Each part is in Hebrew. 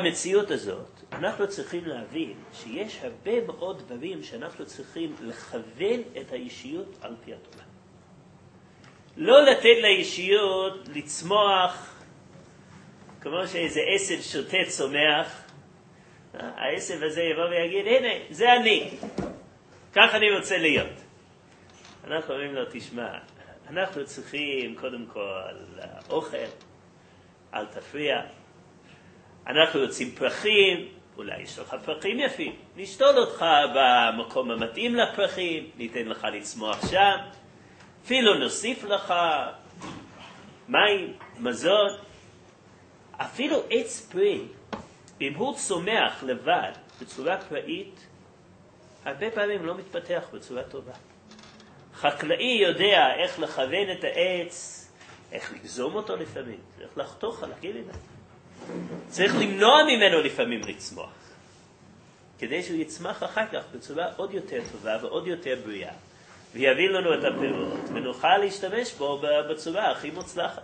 המציאות הזאת, אנחנו צריכים להבין שיש הרבה מאוד דברים שאנחנו צריכים לכוון את האישיות על פי התורה. לא לתת לאישיות לצמוח כמו שאיזה עשב שוטה צומח. העשב הזה יבוא ויגיד, הנה, זה אני. כך אני רוצה להיות. אנחנו אומרים לו, תשמע, אנחנו צריכים קודם כל אוכל, אל תפריע. אנחנו רוצים פרחים, אולי יש לך פרחים יפים. נשתול אותך במקום המתאים לפרחים, ניתן לך לצמוח שם. אפילו נוסיף לך מים, מזון. אפילו עץ פרי, אם הוא צומח לבד בצורה פראית, הרבה פעמים לא מתפתח בצורה טובה. חקלאי יודע איך לכוון את העץ, איך לגזום אותו לפעמים, צריך לחתוך חלקים ממנו. צריך למנוע ממנו לפעמים לצמוח, כדי שהוא יצמח אחר כך בצורה עוד יותר טובה ועוד יותר בריאה, ויביא לנו את הפירות, ונוכל להשתמש בו בצורה הכי מוצלחת.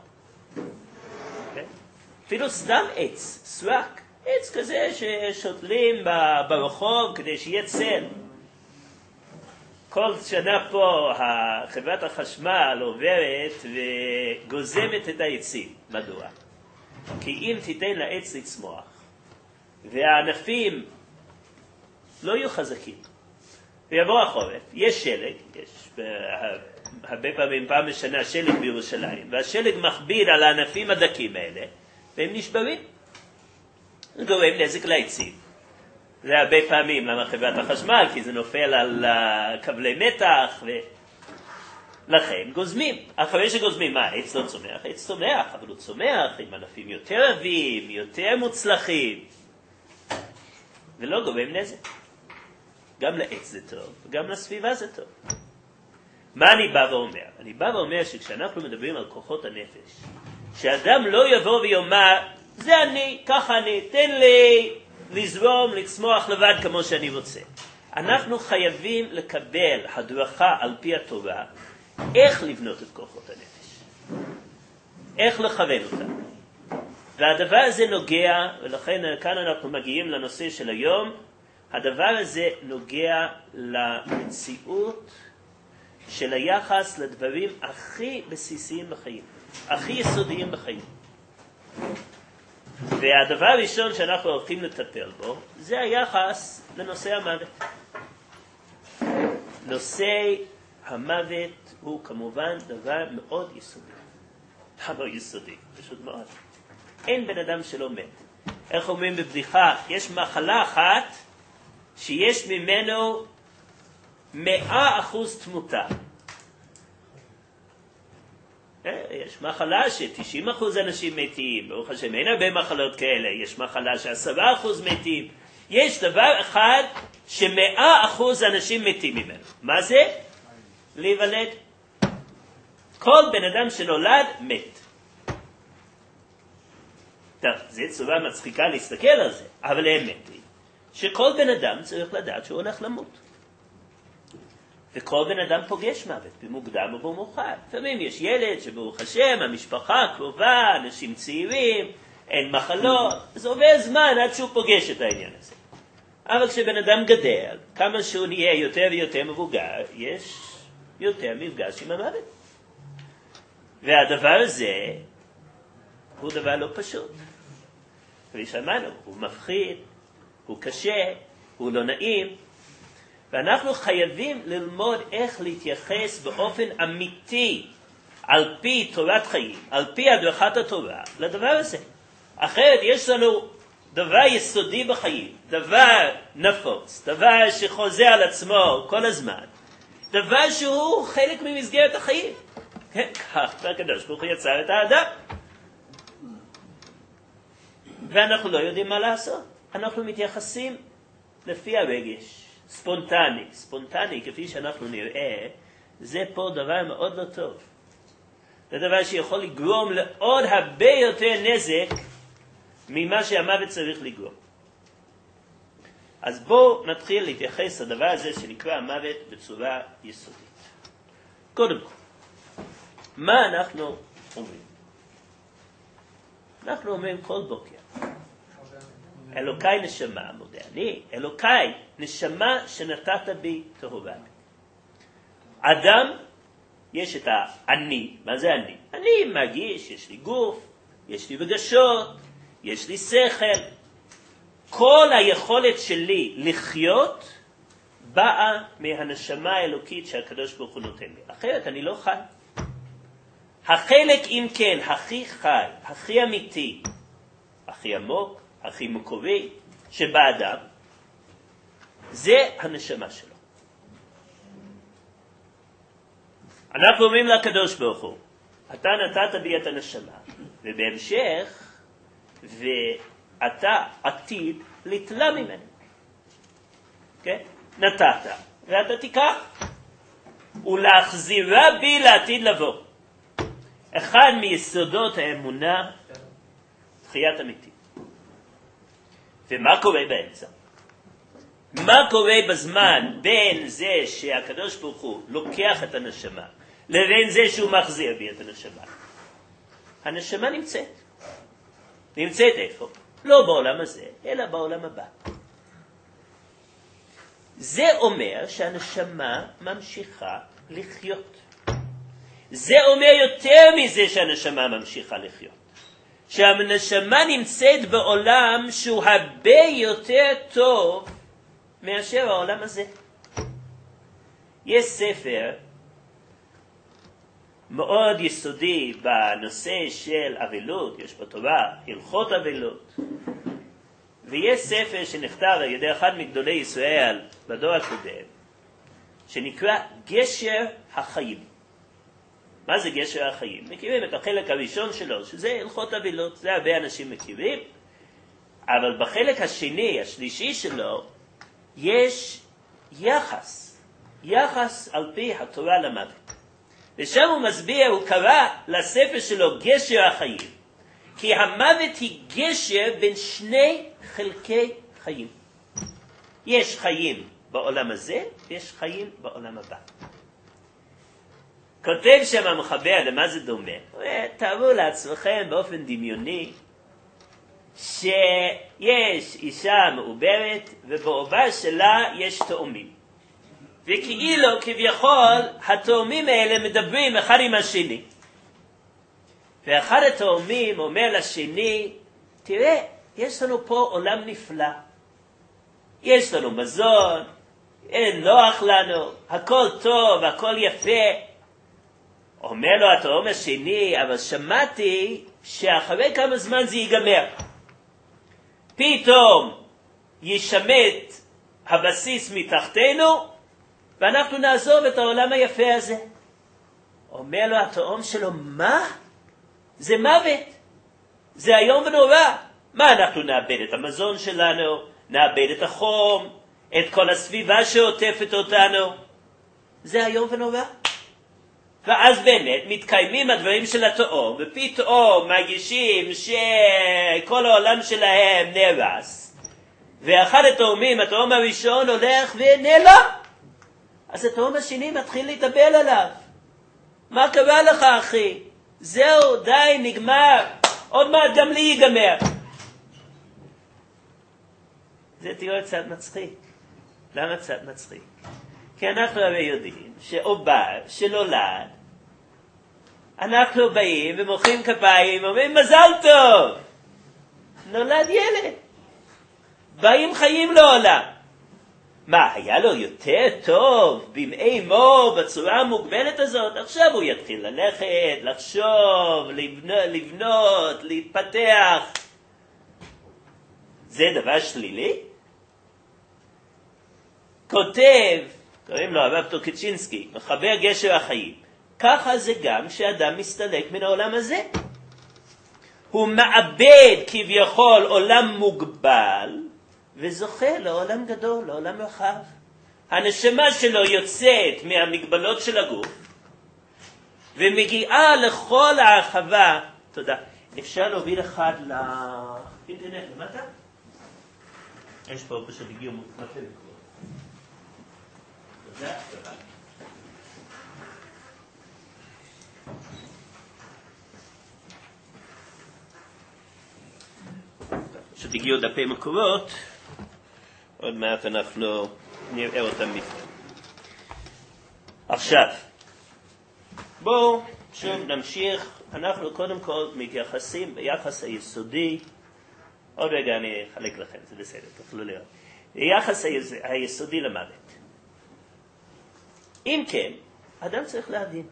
אפילו סתם עץ, סרק, עץ כזה ששותלים ברחוב כדי שיהיה צל. כל שנה פה חברת החשמל עוברת וגוזמת את העצים. מדוע? כי אם תיתן לעץ לצמוח, והענפים לא יהיו חזקים, ויבוא החורף, יש שלג, יש הרבה פעם בשנה שלג בירושלים, והשלג מכביד על הענפים הדקים האלה, והם נשברים. זה גורם נזק לעצים. זה הרבה פעמים למה חברת החשמל, כי זה נופל על כבלי מתח, ולכן גוזמים. אחרי שגוזמים, מה, העץ לא צומח? העץ צומח, אבל הוא צומח עם ענפים יותר עבים, יותר מוצלחים, ולא גורם נזק. גם לעץ זה טוב, וגם לסביבה זה טוב. מה אני בא ואומר? אני בא ואומר שכשאנחנו מדברים על כוחות הנפש, שאדם לא יבוא ויאמר, זה אני, ככה אני, תן לי לזרום, לצמוח לבד כמו שאני רוצה. אנחנו חייבים לקבל הדרכה על פי התורה, איך לבנות את כוחות הנפש. איך לכוון אותם. והדבר הזה נוגע, ולכן כאן אנחנו מגיעים לנושא של היום, הדבר הזה נוגע למציאות של היחס לדברים הכי בסיסיים בחיים. הכי יסודיים בחיים. והדבר הראשון שאנחנו הולכים לטפל בו, זה היחס לנושא המוות. נושא המוות הוא כמובן דבר מאוד יסודי. למה יסודי? פשוט מאוד. אין בן אדם שלא מת. איך אומרים בבדיחה? יש מחלה אחת שיש ממנו 100% תמותה. יש מחלה ש90% אנשים מתים, ברוך השם, אין הרבה מחלות כאלה, יש מחלה ש10% מתים, יש דבר אחד ש100% אנשים מתים ממנו. מה זה? להיוולד. כל בן אדם שנולד מת. טוב, זו צורה מצחיקה להסתכל על זה, אבל האמת היא שכל בן אדם צריך לדעת שהוא הולך למות. וכל בן אדם פוגש מוות, במוקדם או במאוחר. לפעמים יש ילד שברוך השם, המשפחה קרובה, אנשים צעירים, אין מחלות, אז עובר זמן עד שהוא פוגש את העניין הזה. אבל כשבן אדם גדל, כמה שהוא נהיה יותר ויותר מבוגר, יש יותר מפגש עם המוות. והדבר הזה הוא דבר לא פשוט. כפי שאמרנו, הוא מפחיד, הוא קשה, הוא לא נעים, ואנחנו חייבים ללמוד איך להתייחס באופן אמיתי, על פי תורת חיים, על פי הדרכת התורה, לדבר הזה. אחרת יש לנו דבר יסודי בחיים, דבר נפוץ, דבר שחוזר על עצמו כל הזמן, דבר שהוא חלק ממסגרת החיים. כך הקדוש ברוך הוא יצר את האדם. ואנחנו לא יודעים מה לעשות. אנחנו מתייחסים לפי הרגש. ספונטני, כפי שאנחנו נראה, זה פה דבר מאוד לא טוב. זה דבר שיכול לגרום לעוד הרבה יותר נזק ממה שהמוות צריך לגרום. אז בואו נתחיל להתייחס לדבר הזה שנקרא המוות בצורה יסודית. קודם כל, מה אנחנו אומרים? אנחנו אומרים כל בוקר, אלוקי נשמה, מודה אני, אלוקי נשמה שנתת בי טהורה. אדם, יש את האני, מה זה אני? אני מרגיש, יש לי גוף, יש לי רגשות, יש לי שכל. כל היכולת שלי לחיות באה מהנשמה האלוקית שהקדוש ברוך הוא נותן לי. אחרת אני לא חי. החלק אם כן, הכי חי, הכי אמיתי, הכי עמוק, הכי מקורי, שבאדם, זה הנשמה שלו. אנחנו אומרים לקדוש ברוך הוא, אתה נתת בי את הנשמה, ובהמשך, ואתה עתיד לתלה ממנו. כן? נתת, ואתה תיקח, ולהחזירה בי לעתיד לבוא. אחד מיסודות האמונה, תחיית אמיתית. ומה קורה באמצע? מה קורה בזמן בין זה שהקדוש ברוך הוא לוקח את הנשמה, לבין זה שהוא מחזיר בי את הנשמה? הנשמה נמצאת. נמצאת איפה? לא בעולם הזה, אלא בעולם הבא. זה אומר שהנשמה ממשיכה לחיות. זה אומר יותר מזה שהנשמה ממשיכה לחיות. שהנשמה נמצאת בעולם שהוא הרבה יותר טוב מאשר העולם הזה. יש ספר מאוד יסודי בנושא של אבלות, יש בתורה הלכות אבלות, ויש ספר שנכתב על ידי אחד מגדולי ישראל בדור הקודם, שנקרא גשר החיים. מה זה גשר החיים? מכירים את החלק הראשון שלו, שזה הלכות אבלות, זה הרבה אנשים מכירים, אבל בחלק השני, השלישי שלו, יש יחס על פי התורה למוות. ושם הוא מסביר, הוא קרא לספר שלו גשר החיים, כי המוות היא גשר בין שני חלקי חיים. יש חיים בעולם הזה, ויש חיים בעולם הבא. כותב שם המחבר, למה זה דומה? תארו לעצמכם באופן דמיוני, שיש אישה מעוברת, ובעובר שלה יש תאומים. וכאילו, כביכול, התאומים האלה מדברים אחד עם השני. ואחד התאומים אומר לשני, תראה, יש לנו פה עולם נפלא. יש לנו מזון, אין נוח לנו, הכל טוב, הכל יפה. אומר לו התאום השני, אבל שמעתי שאחרי כמה זמן זה ייגמר. פתאום ישמט הבסיס מתחתנו, ואנחנו נעזוב את העולם היפה הזה. אומר לו התאום שלו, מה? זה מוות. זה היום ונורא. מה, אנחנו נאבד את המזון שלנו, נאבד את החום, את כל הסביבה שעוטפת אותנו. זה היום ונורא. ואז באמת מתקיימים הדברים של התאום, ופתאום מרגישים שכל העולם שלהם נהרס. ואחד התאומים, התאום הראשון, הולך ונעלם. אז התאום השני מתחיל להתאבל עליו. מה קרה לך, אחי? זהו, די, נגמר. עוד מעט גם לי ייגמר. זה תיאור קצת מצחיק. למה קצת מצחיק? כי אנחנו הרי יודעים שעובר שנולד, אנחנו באים ומוחאים כפיים ואומרים מזל טוב, נולד ילד, באים חיים לעולם. מה, היה לו יותר טוב בימי אמו בצורה המוגבלת הזאת? עכשיו הוא יתחיל ללכת, לחשוב, לבנות, להתפתח. זה דבר שלילי? כותב, קוראים לו הרב טוקצ'ינסקי, מחבר גשר החיים. ככה זה גם שאדם מסתלק מן העולם הזה. הוא מאבד כביכול עולם מוגבל, וזוכה לעולם גדול, לעולם רחב. הנשמה שלו יוצאת מהמגבלות של הגוף, ומגיעה לכל ההרחבה. תודה. אפשר להוביל אחד לאינטרנט למטה? יש פה פשוט הגיעו מטה לקרוא. תודה, תודה. פשוט הגיעו דפי מקורות, עוד מעט אנחנו נראה אותם בפנים. עכשיו, בואו שוב נמשיך. אנחנו קודם כל מתייחסים ביחס היסודי, עוד רגע אני אחלק לכם, זה בסדר, תוכלו לראות. ביחס היסודי למוות. אם כן, אדם צריך להבין.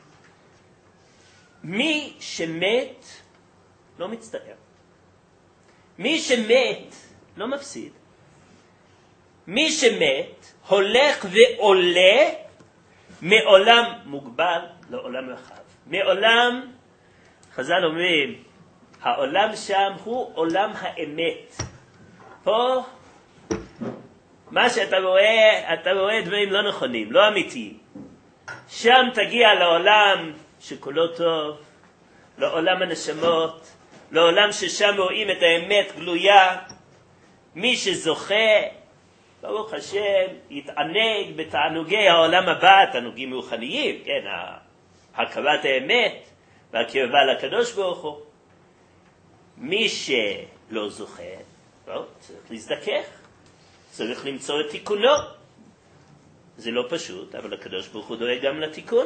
מי שמת לא מצטער. מי שמת לא מפסיד. מי שמת הולך ועולה מעולם מוגבל לעולם רחב. מעולם, חז"ל אומרים, העולם שם הוא עולם האמת. פה, מה שאתה רואה, אתה רואה דברים לא נכונים, לא אמיתיים. שם תגיע לעולם שכולו טוב, לעולם הנשמות, לעולם ששם רואים את האמת גלויה. מי שזוכה, ברוך השם, יתענג בתענוגי העולם הבא, תענוגים רוחניים, כן, הכרת האמת והקרבה לקדוש ברוך הוא. מי שלא זוכה, צריך להזדכך, צריך למצוא את תיקונו. זה לא פשוט, אבל הקדוש ברוך הוא דואג גם לתיקון.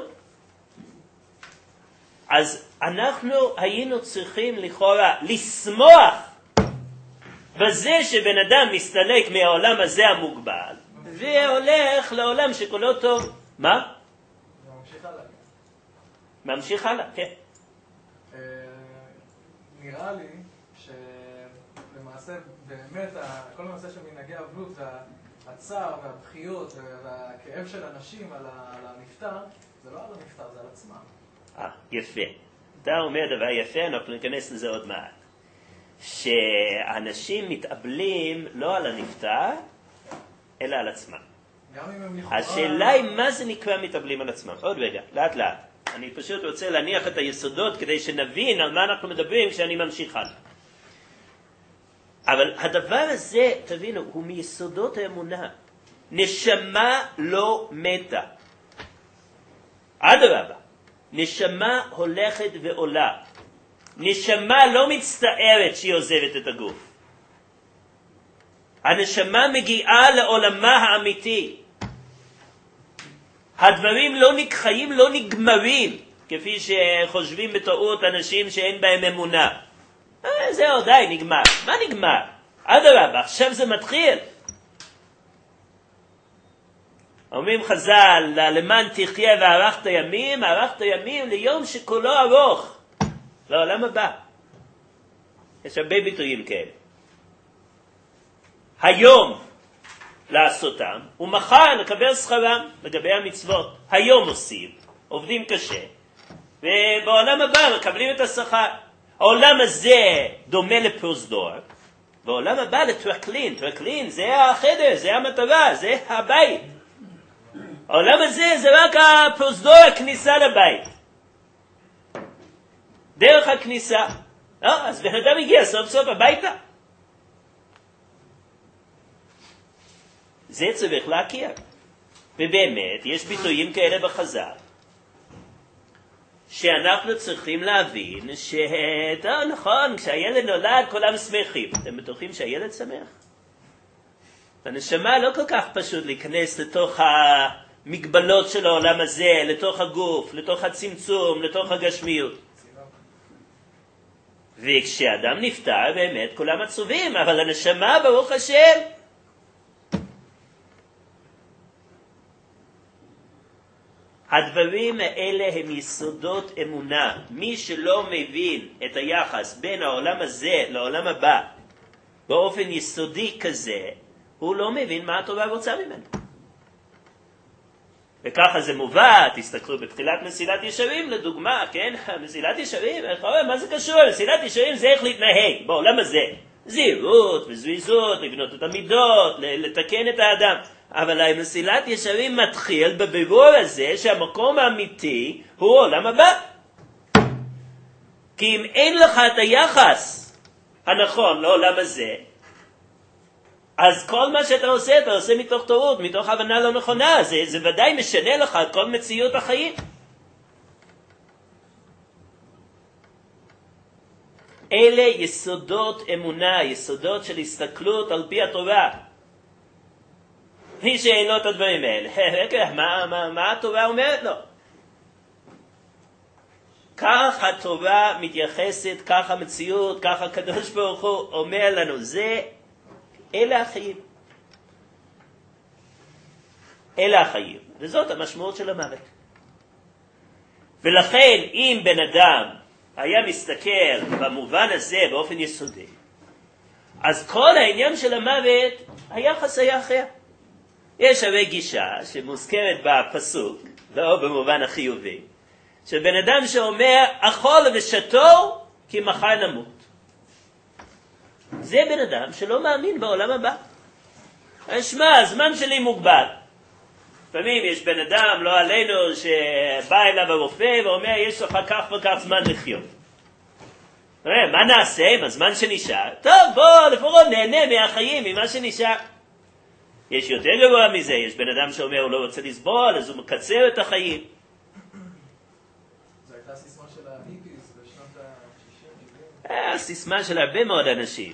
אז אנחנו היינו צריכים לכאורה לשמוח בזה שבן אדם מסתלק מהעולם הזה המוגבל והולך לעולם שכולו טוב. מה? ממשיך הלאה. ממשיך הלאה, כן. נראה לי שלמעשה באמת כל הנושא של מנהגי אבלות והצער והבכיות והכאב של אנשים על הנפטר, זה לא על הנפטר, זה על עצמם. יפה. אתה אומר דבר יפה, אנחנו ניכנס לזה עוד מעט. שאנשים מתאבלים לא על הנפטר, אלא על עצמם. גם אם הם לכאורה... השאלה היא מה זה נקרא מתאבלים על עצמם. עוד רגע, לאט לאט. אני פשוט רוצה להניח את היסודות כדי שנבין על מה אנחנו מדברים כשאני ממשיך הלאה. אבל הדבר הזה, תבינו, הוא מיסודות האמונה. נשמה לא מתה. אדרבה, נשמה הולכת ועולה. נשמה לא מצטערת שהיא עוזבת את הגוף. הנשמה מגיעה לעולמה האמיתי. הדברים לא נקחיים, לא נגמרים, כפי שחושבים בטעות אנשים שאין בהם אמונה. זהו, די, נגמר. מה נגמר? אדרבה, עכשיו זה מתחיל. אומרים חז"ל, למען תחיה וארכת ימים, ארכת ימים ליום שכולו ארוך. לעולם הבא. יש הרבה ביטויים כאלה. היום לעשותם, ומחר לקבל שכרם לגבי המצוות. היום עושים, עובדים קשה, ובעולם הבא מקבלים את השכר. העולם הזה דומה לפרוזדור, בעולם הבא לטרקלין. טרקלין זה החדר, זה המטרה, זה הבית. העולם הזה זה רק הפרוזדור, הכניסה לבית. דרך הכניסה. אז בן אדם הגיע סוף סוף הביתה. זה צריך להכיר. ובאמת, יש ביטויים כאלה בחז"ל, שאנחנו צריכים להבין נכון, כשהילד נולד כולם שמחים. אתם בטוחים שהילד שמח? הנשמה לא כל כך פשוט להיכנס לתוך המגבלות של העולם הזה, לתוך הגוף, לתוך הצמצום, לתוך הגשמיות. וכשאדם נפטר באמת כולם עצובים, אבל הנשמה ברוך השם הדברים האלה הם יסודות אמונה. מי שלא מבין את היחס בין העולם הזה לעולם הבא באופן יסודי כזה, הוא לא מבין מה התורה רוצה ממנו. וככה זה מובא, תסתכלו בתחילת מסילת ישרים לדוגמה, כן? מסילת ישרים, מה זה קשור? מסילת ישרים זה איך להתנהג בעולם הזה. זהירות וזריזות, לבנות את המידות, לתקן את האדם. אבל המסילת ישרים מתחיל בבירור הזה שהמקום האמיתי הוא עולם הבא. כי אם אין לך את היחס הנכון לעולם הזה, אז כל מה שאתה עושה מתוך טעות, מתוך הבנה לא נכונה. זה ודאי משנה לך את כל מציאות החיים. אלה יסודות אמונה, יסודות של הסתכלות על פי התורה. מי שאין לו את הדברים האלה, מה התורה אומרת לו? כך התורה מתייחסת, כך המציאות, כך הקדוש ברוך הוא אומר לנו, אלה החיים. אלה החיים, וזאת המשמעות של המוות. ולכן אם בן אדם היה מסתכל במובן הזה באופן יסודי, אז כל העניין של המוות היחס היה אחר. יש הרי גישה שמוזכרת בפסוק, לא במובן החיובי, של בן אדם שאומר אכול ושתו כי מחר נמות. זה בן אדם שלא מאמין בעולם הבא. שמע, הזמן שלי מוגבל. לפעמים יש בן אדם, לא עלינו, שבא אליו הרופא ואומר יש לך כך וכך זמן לחיות. מה נעשה עם הזמן שנשאר? טוב, בוא לפחות נהנה מהחיים, ממה שנשאר. יש יותר גבוה מזה, יש בן אדם שאומר הוא לא רוצה לסבול, אז הוא מקצר את החיים. זו הייתה הסיסמה של ההיפיס בשנות ה-60. הסיסמה של הרבה מאוד אנשים.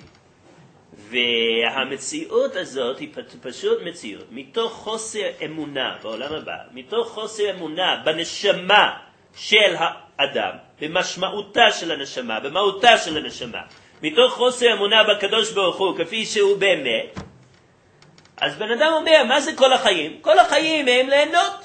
והמציאות הזאת היא פשוט מציאות, מתוך חוסר אמונה בעולם הבא, מתוך חוסר אמונה בנשמה של האדם, במשמעותה של הנשמה, במהותה של הנשמה, מתוך חוסר אמונה בקדוש ברוך הוא כפי שהוא באמת, אז בן אדם אומר, מה זה כל החיים? כל החיים הם ליהנות.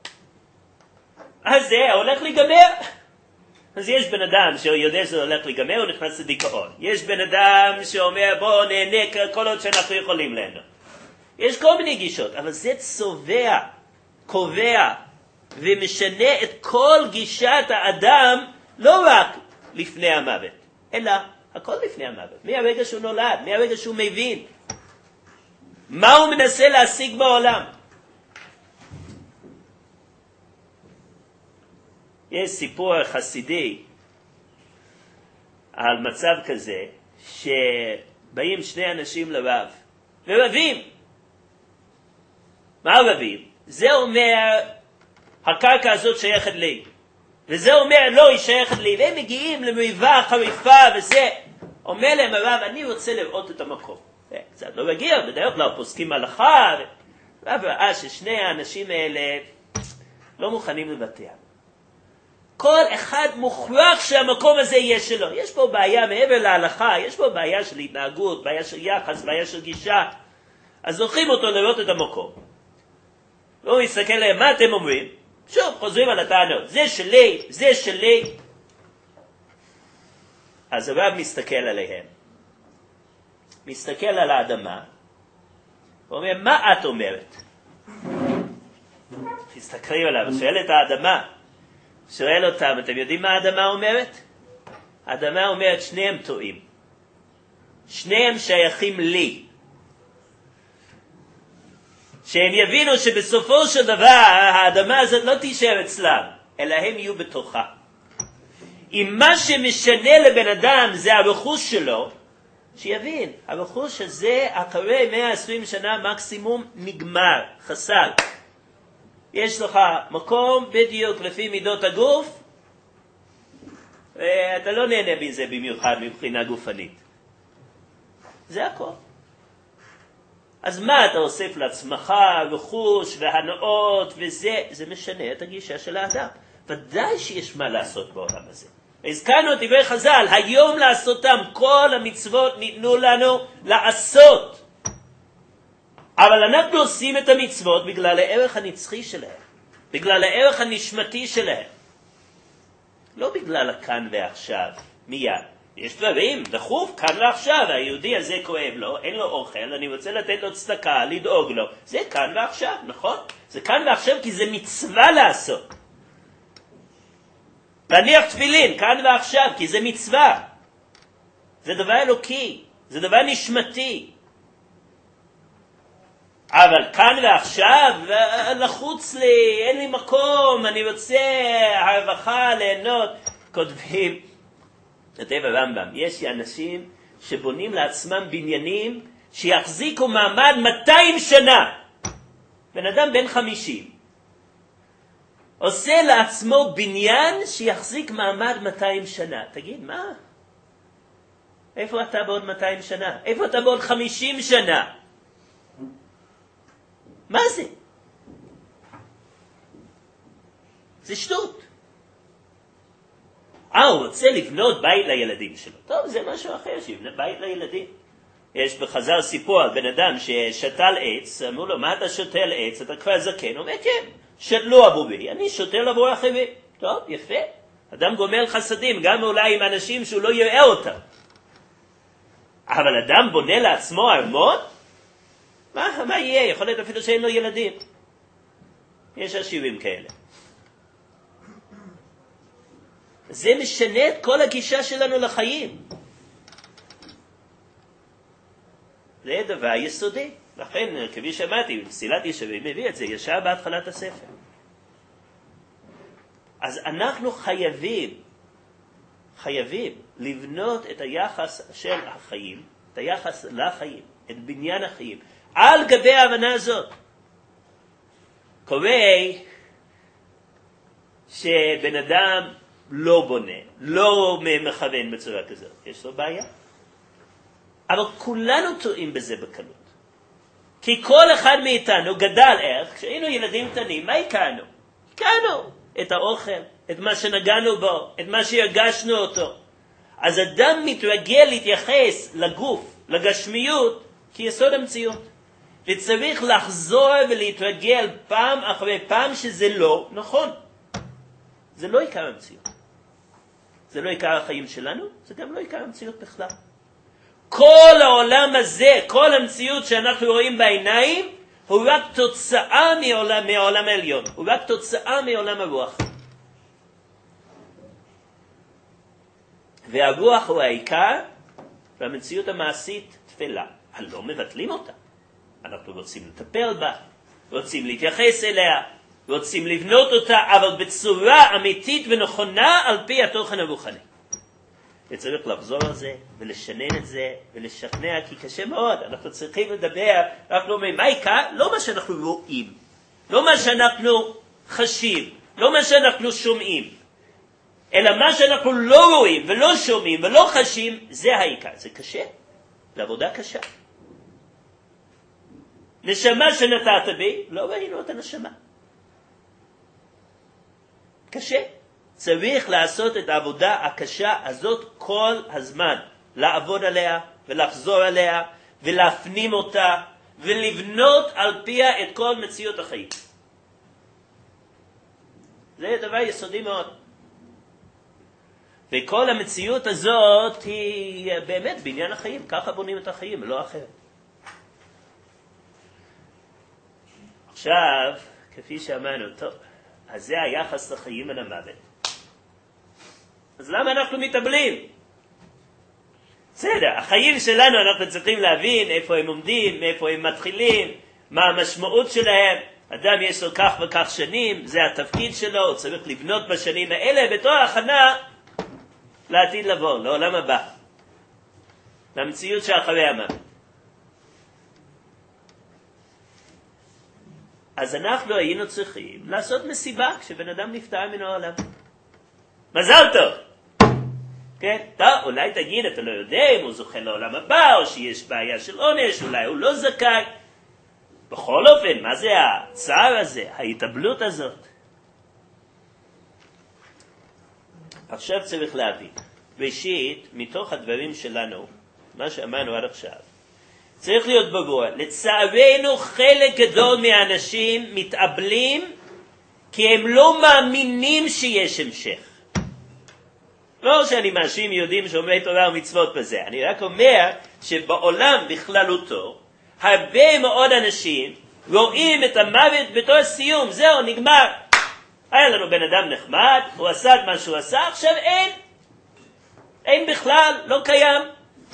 אז זה הולך להיגמר. אז יש בן אדם שיודע שזה הולך להיגמר, הוא נכנס לדיכאון. יש בן אדם שאומר, בוא נהנה כל עוד שאנחנו יכולים ליהנות. יש כל מיני גישות, אבל זה צובע, קובע, ומשנה את כל גישת האדם, לא רק לפני המוות, אלא הכל לפני המוות. מהרגע שהוא נולד, מהרגע שהוא מבין. מה הוא מנסה להשיג בעולם? יש סיפור חסידי על מצב כזה, שבאים שני אנשים לרב, ורבים. מה רבים? זה אומר, הקרקע הזאת שייכת לי, וזה אומר, לא, היא שייכת לי, והם מגיעים למריבה חריפה, וזה אומר להם הרב, אני רוצה לראות את המקום. קצת לא מגיע, בדרך כלל פוסקים הלכה, רב ראה ששני האנשים האלה לא מוכנים לבטח. כל אחד מוכרח שהמקום הזה יהיה שלו. יש פה בעיה מעבר להלכה, יש פה בעיה של התנהגות, בעיה של יחס, בעיה של גישה. אז זוכים אותו לראות את המקום. והוא מסתכל להם, מה אתם אומרים? שוב, חוזרים על הטענות. זה שלי, זה שלי. אז הרב מסתכל עליהם. מסתכל על האדמה. הוא אומר, מה את אומרת? מסתכלים עליו, שואל את האדמה. שואל אותם, אתם יודעים מה האדמה אומרת? האדמה אומרת, שניהם טועים. שניהם שייכים לי. שהם יבינו שבסופו של דבר, האדמה הזאת לא תישאר אצלם, אלא הם יהיו בתוכה. אם מה שמשנה לבן אדם זה הרכוש שלו, שיבין, הרכוש הזה אחרי 120 שנה מקסימום נגמר, חסל. יש לך מקום בדיוק לפי מידות הגוף, ואתה לא נהנה מזה במיוחד מבחינה גופנית. זה הכל. אז מה אתה אוסף לעצמך, רכוש והנאות וזה, זה משנה את הגישה של האדם. ודאי שיש מה לעשות בעולם הזה. הזכרנו את דברי חז"ל, היום לעשותם, כל המצוות ניתנו לנו לעשות. אבל אנחנו עושים את המצוות בגלל הערך הנצחי שלהם, בגלל הערך הנשמתי שלהם. לא בגלל הכאן ועכשיו, מיד. יש דברים, דחוף, כאן ועכשיו, היהודי הזה כואב לו, אין לו אוכל, אני רוצה לתת לו צדקה, לדאוג לו. זה כאן ועכשיו, נכון? זה כאן ועכשיו כי זה מצווה לעשות. להניח תפילין, כאן ועכשיו, כי זה מצווה. זה דבר אלוקי, זה דבר נשמתי. אבל כאן ועכשיו, לחוץ לי, אין לי מקום, אני רוצה הרווחה, ליהנות. כותבים, כותב הרמב"ם, יש אנשים שבונים לעצמם בניינים שיחזיקו מעמד 200 שנה. בן אדם בן 50. עושה לעצמו בניין שיחזיק מעמד 200 שנה. תגיד, מה? איפה אתה בעוד 200 שנה? איפה אתה בעוד 50 שנה? מה זה? זה שטות. הוא רוצה לבנות בית לילדים שלו. טוב, זה משהו אחר, שיבנה בית לילדים. יש בחז"ל סיפור על בן אדם ששתל עץ, אמרו לו, מה אתה שותל עץ? אתה כבר זקן. הוא אומר, כן, שתלו עבורי, אני שותל עבור אחרים. טוב, יפה. אדם גומל חסדים, גם אולי עם אנשים שהוא לא יראה אותם. אבל אדם בונה לעצמו ארמון? מה יהיה? יכול להיות אפילו שאין לו ילדים. יש עשירים כאלה. זה משנה את כל הגישה שלנו לחיים. זה דבר יסודי. לכן, כפי שאמרתי, מסילת ישרים מביא את זה ישר בהתחלת הספר. אז אנחנו חייבים לבנות את היחס של החיים, את היחס לחיים, את בניין החיים, על גבי ההבנה הזאת. קורה שבן אדם לא בונה, לא מכוון בצורה כזאת, יש לו בעיה. אבל כולנו טועים בזה בקלות. כי כל אחד מאיתנו גדל איך, כשהיינו ילדים קטנים, מה הכרנו? הכרנו את האוכל, את מה שנגענו בו, את מה שהרגשנו אותו. אז אדם מתרגל להתייחס לגוף, לגשמיות, כיסוד המציאות. וצריך לחזור ולהתרגל פעם אחרי פעם שזה לא נכון. זה לא עיקר המציאות. זה לא עיקר החיים שלנו, זה גם לא עיקר המציאות בכלל. כל העולם הזה, כל המציאות שאנחנו רואים בעיניים, הוא רק תוצאה מעולם העליון. הוא רק תוצאה מעולם הרוח. והרוח הוא העיקר, והמציאות המעשית תפלה. לא מבטלים אותה. אנחנו רוצים לטפל בה, רוצים להתייחס אליה, רוצים לבנות אותה, אבל בצורה אמיתית ונכונה על פי התוכן הרוחני. וצריך לחזור על זה, ולשנן את זה, ולשכנע, כי קשה מאוד. אנחנו צריכים לדבר, אנחנו אומרים, מה העיקר? לא מה שאנחנו רואים, לא מה שאנחנו חשים, לא מה שאנחנו שומעים, אלא מה שאנחנו לא רואים, ולא שומעים, ולא חשים, זה העיקר. זה קשה, זה עבודה קשה. נשמה שנתת בי, לא ראינו את הנשמה. קשה. צריך לעשות את העבודה הקשה הזאת כל הזמן. לעבוד עליה ולחזור עליה ולהפנים אותה ולבנות על פיה את כל מציאות החיים. זה דבר יסודי מאוד. וכל המציאות הזאת היא באמת בעניין החיים. ככה בונים את החיים, לא אחרת. עכשיו, כפי שאמרנו, טוב, אז זה היחס לחיים ולמוות. אז למה אנחנו מתאבלים? בסדר, החיים שלנו אנחנו צריכים להבין איפה הם עומדים, מאיפה הם מתחילים, מה המשמעות שלהם. אדם יש לו כך וכך שנים, זה התפקיד שלו, הוא צריך לבנות בשנים האלה בתור הכנה לעתיד לבוא, לעולם הבא, למציאות שאחרי המוות. אז אנחנו היינו צריכים לעשות מסיבה כשבן אדם נפטר מן העולם. מזל טוב! כן? טוב, אולי תגיד, אתה לא יודע אם הוא זוכה לעולם הבא, או שיש בעיה של עונש, אולי הוא לא זכאי. בכל אופן, מה זה הצער הזה, ההתאבלות הזאת? עכשיו צריך להבין. ראשית, מתוך הדברים שלנו, מה שאמרנו עד עכשיו, צריך להיות ברור, לצערנו חלק גדול מהאנשים מתאבלים כי הם לא מאמינים שיש המשך. לא שאני מאשים יהודים שומרי תורה ומצוות בזה, אני רק אומר שבעולם בכללותו, הרבה מאוד אנשים רואים את המוות בתור סיום, זהו, נגמר. היה לנו בן אדם נחמד, הוא עשה את מה שהוא עשה, עכשיו אין בכלל, לא קיים.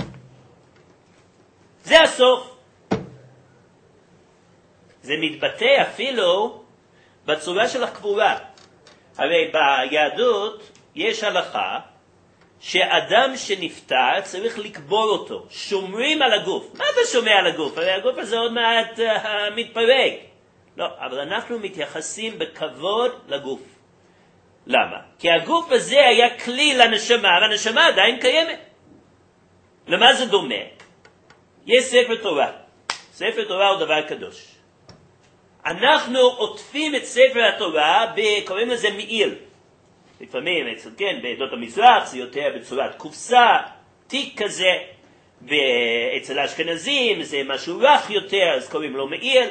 זה הסוף. זה מתבטא אפילו בצורה של הקבורה. הרי ביהדות יש הלכה שאדם שנפטר צריך לקבור אותו. שומרים על הגוף. מה אתה שומע על הגוף? הרי הגוף הזה עוד מעט מתפרק. לא, אבל אנחנו מתייחסים בכבוד לגוף. למה? כי הגוף הזה היה כלי לנשמה, והנשמה עדיין קיימת. למה זה דומה? יש ספר תורה. ספר תורה הוא דבר קדוש. אנחנו עוטפים את ספר התורה, קוראים לזה מעיל. לפעמים, כן, בעדות המזרח זה יותר בצורת קופסה, תיק כזה, ואצל האשכנזים זה משהו רך יותר, אז קוראים לו מעיל.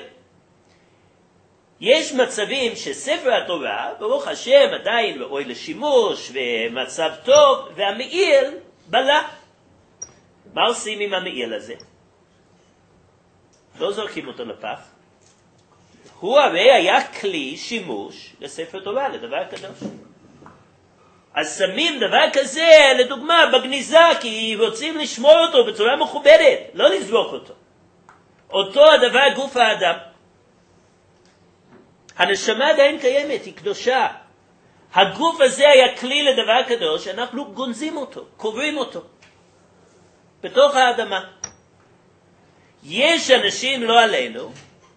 יש מצבים שספר התורה, ברוך השם, עדיין ראוי לשימוש ומצב טוב, והמעיל בלע. מה עושים עם המעיל הזה? לא זורקים אותו לפח. הוא הרי היה כלי שימוש לספר תורה, לדבר קדוש. אז שמים דבר כזה, לדוגמה, בגניזה, כי רוצים לשמור אותו בצורה מכובדת, לא לזרוק אותו. אותו הדבר גוף האדם. הנשמה עדיין קיימת, היא קדושה. הגוף הזה היה כלי לדבר קדוש, אנחנו גונזים אותו, קוברים אותו, בתוך האדמה. יש אנשים, לא עלינו,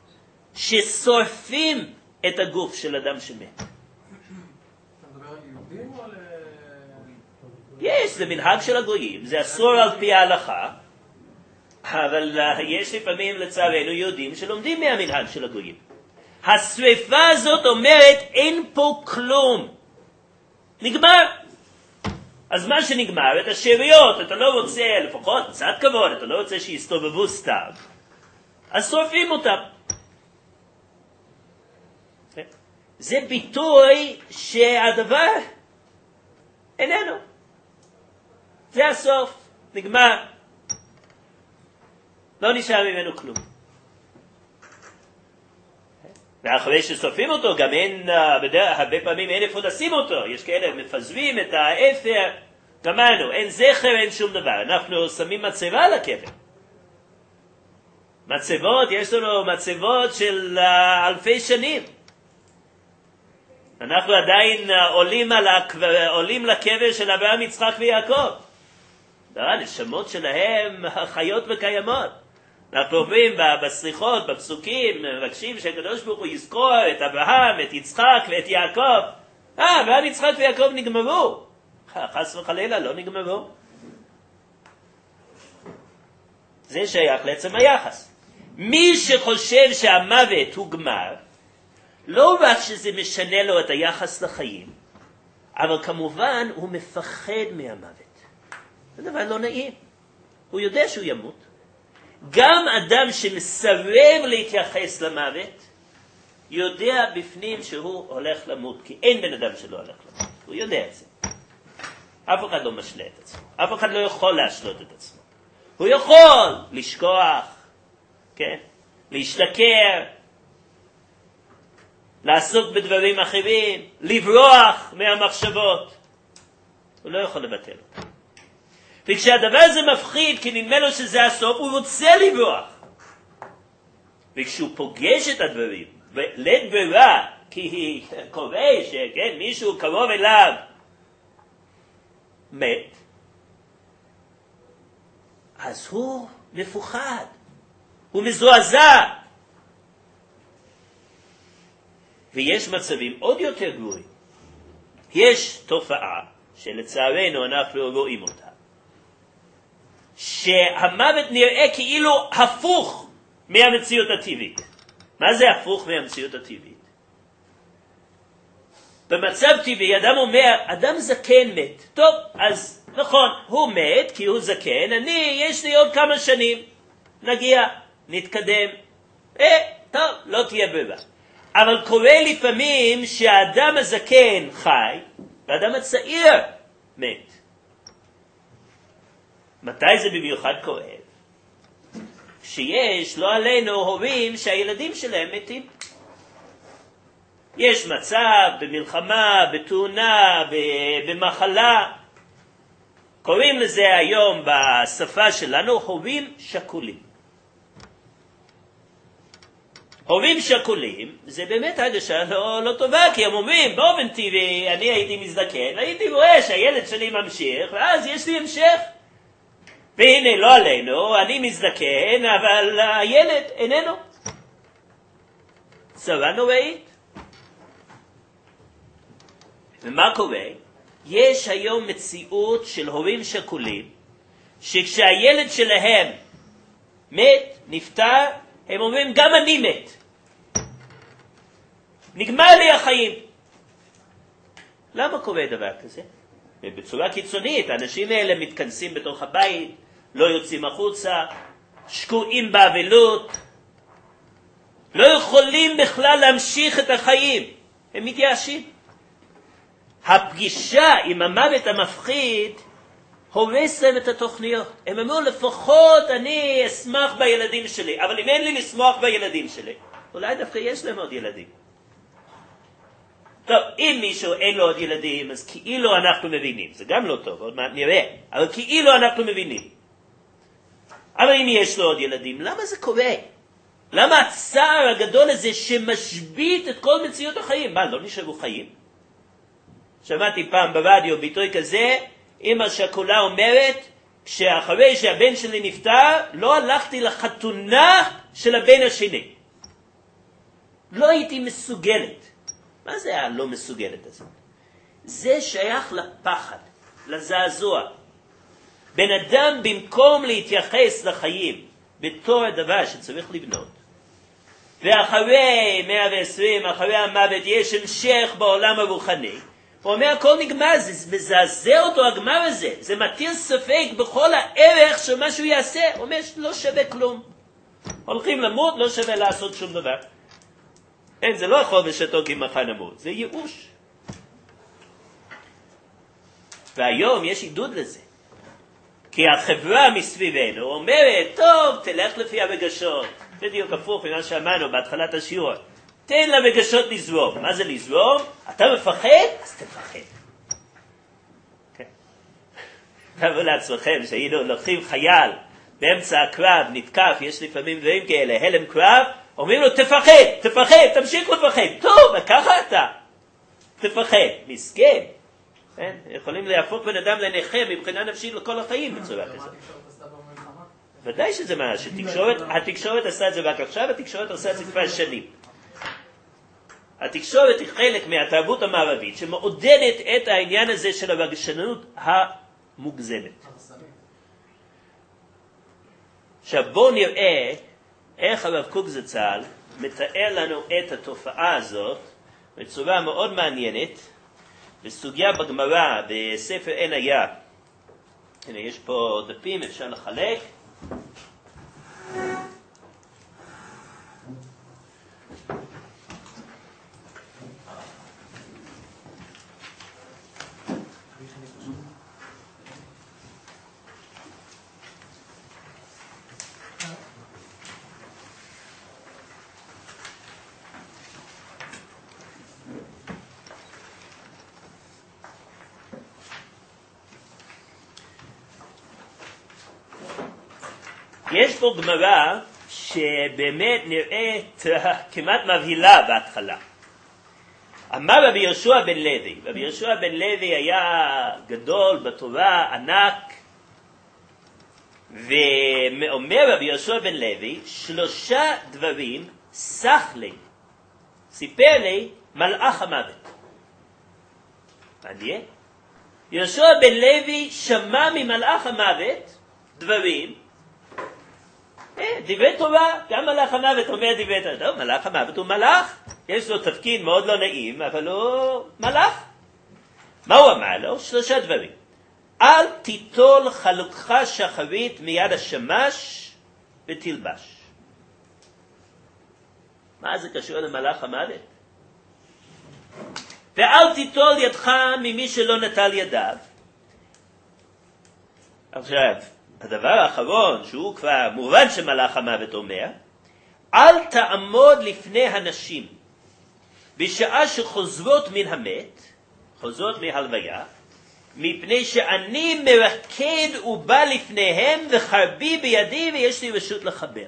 ששורפים את הגוף של אדם שמת. אתה מדבר על יהודים או על... יש, זה מנהג של הגויים, זה אסור על פי ההלכה, אבל יש לפעמים לצערנו יהודים שלומדים מהמנהג של הגויים. השריפה הזאת אומרת אין פה כלום, נגמר. אז מה שנגמר, את השאריות, אתה לא רוצה, לפחות קצת כבוד, אתה לא רוצה שיסתובבו סתם, אז שורפים אותם. זה ביטוי שהדבר איננו. זה הסוף, נגמר. לא נשאר ממנו כלום. ואחרי ששורפים אותו, גם אין, הרבה פעמים אין איפה לשים אותו. יש כאלה מפזרים את האפר, גמרנו, אין זכר, אין שום דבר. אנחנו שמים מצבה על הקבר. מצבות, יש לנו מצבות של אלפי שנים. אנחנו עדיין עולים לקבר של אברהם, יצחק ויעקב. הנשמות שלהם חיות וקיימות. אנחנו עוברים בסליחות, בפסוקים, מבקשים שהקדוש ברוך הוא יזכור את אברהם, את יצחק ואת יעקב. אברהם, יצחק ויעקב נגמרו. חס וחלילה, לא נגמרו. זה שייך לעצם היחס. מי שחושב שהמוות הוא גמר, לא רק שזה משנה לו את היחס לחיים, אבל כמובן הוא מפחד מהמוות. זה דבר לא נעים. הוא יודע שהוא ימות. גם אדם שמסרב להתייחס למוות, יודע בפנים שהוא הולך למות, כי אין בן אדם שלא הולך למות. הוא יודע את זה. אף אחד לא משלה את עצמו. אף אחד לא יכול להשלות את עצמו. הוא יכול לשכוח, כן? להשתכר, לעסוק בדברים אחרים, לברוח מהמחשבות. הוא לא יכול לבטל אותם. וכשהדבר הזה מפחיד, כי נדמה לו שזה הסוף, הוא רוצה לברוח. וכשהוא פוגש את הדברים, בלית ברירה, כי קורה שכן, מישהו קרוב אליו מת, אז הוא מפוחד, הוא מזועזע. ויש מצבים עוד יותר גרועים. יש תופעה שלצערנו אנחנו רואים אותה, שהמוות נראה כאילו הפוך מהמציאות הטבעית. מה זה הפוך מהמציאות הטבעית? במצב טבעי אדם אומר, אדם זקן מת. טוב, אז נכון, הוא מת כי הוא זקן, יש לי עוד כמה שנים, נגיע, נתקדם. טוב, לא תהיה ברירה. אבל קורה לפעמים שהאדם הזקן חי, והאדם הצעיר מת. מתי זה במיוחד כואב? שיש, לא עלינו, הורים שהילדים שלהם מתים. יש מצב במלחמה, בתאונה, במחלה. קוראים לזה היום בשפה שלנו הורים שכולים. הורים שכולים זה באמת הרגשה לא טובה, כי הם אומרים, באופן טבעי אני הייתי מזדקן, הייתי רואה שהילד שלי ממשיך, ואז יש לי המשך. והנה, לא עלינו, אני מזדקן, אבל הילד איננו. צרה נוראית. ומה קורה? יש היום מציאות של הורים שכולים, שכשהילד שלהם מת, נפטר, הם אומרים גם אני מת. נגמר לי החיים. למה קורה דבר כזה? ובצורה קיצונית, האנשים האלה מתכנסים בתוך הבית, לא יוצאים החוצה, שקועים באבלות, לא יכולים בכלל להמשיך את החיים, הם מתייאשים. הפגישה עם המוות המפחיד הורס להם את התוכניות. הם אמרו, לפחות אני אשמח בילדים שלי, אבל אם אין לי לשמוח בילדים שלי, אולי דווקא יש להם עוד ילדים. טוב, אם מישהו אין לו עוד ילדים, אז כאילו אנחנו מבינים. זה גם לא טוב, עוד מעט נראה. אבל כאילו אנחנו מבינים. אבל אם יש לו עוד ילדים, למה זה קורה? למה הצער הגדול הזה שמשבית את כל מציאות החיים? מה, לא נשארו חיים? שמעתי פעם ברדיו ביטוי כזה, אמא שכולה אומרת, כשאחרי שהבן שלי נפטר, לא הלכתי לחתונה של הבן השני. לא הייתי מסוגלת. מה זה הלא מסוגלת הזאת? זה שייך לפחד, לזעזוע. בן אדם במקום להתייחס לחיים בתור הדבר שצריך לבנות, ואחרי 120, אחרי המוות, יש המשך בעולם הרוחני, הוא אומר, הכל נגמר, זה מזעזע אותו הגמר הזה, זה מטיל ספק בכל הערך של מה שהוא יעשה, הוא אומר, לא שווה כלום. הולכים למות, לא שווה לעשות שום דבר. אין, זה לא יכול בשתו כי מחר נמות, זה ייאוש. והיום יש עידוד לזה. כי החברה מסביבנו אומרת, טוב, תלך לפי הרגשות. בדיוק הפוך ממה שאמרנו בהתחלת השיעור. תן לרגשות לזרום. מה זה לזרום? אתה מפחד? אז תפחד. כן. תארו לעצמכם שהיינו לוקחים חייל באמצע הקרב, נתקף, יש לפעמים דברים כאלה, הלם קרב, אומרים לו, תפחד, תמשיך לפחד. טוב, וככה אתה. תפחד. מסכן. כן? יכולים להפוך בן אדם לנכה מבחינה נפשית לכל החיים בצורה כזאת. ודאי שזה מה התקשורת עשה את זה רק עכשיו, התקשורת עושה את זה כבר שנים. התקשורת היא חלק מהתרבות המערבית שמעודדת את העניין הזה של הרגשנות המוגזמת. עכשיו בואו נראה איך הרב קוק זצ"ל מתאר לנו את התופעה הזאת בצורה מאוד מעניינת בסוגיה בגמרא בספר עין היה. הנה יש פה דפים, אפשר לחלק. יש פה גמרא שבאמת נראית כמעט מבהילה בהתחלה. אמר רבי יהושע בן לוי, רבי יהושע בן לוי היה גדול בתורה, ענק, ואומר רבי יהושע בן לוי, 3 דברים סח לי, סיפר לי מלאך המוות. מעניין? יהושע בן לוי שמע ממלאך המוות דברים, דברי תורה, גם מלאך המוות אומר דברי תורה. טוב, מלאך המוות הוא מלאך, יש לו תפקיד מאוד לא נעים, אבל הוא מלאך. מה הוא אמר לו? 3 דברים. אל תיטול חלוקך שחרית מיד השמש ותלבש. מה זה קשור למלאך המוות? ואל תיטול ידך ממי שלא נטל ידיו. עכשיו, הדבר האחרון, שהוא כבר מובן שמלאך המוות אומר, אל תעמוד לפני הנשים בשעה שחוזרות מן המת, חוזרות מהלוויה, מפני שאני מרקד ובא לפניהם וחרבי בידי ויש לי רשות לחבר.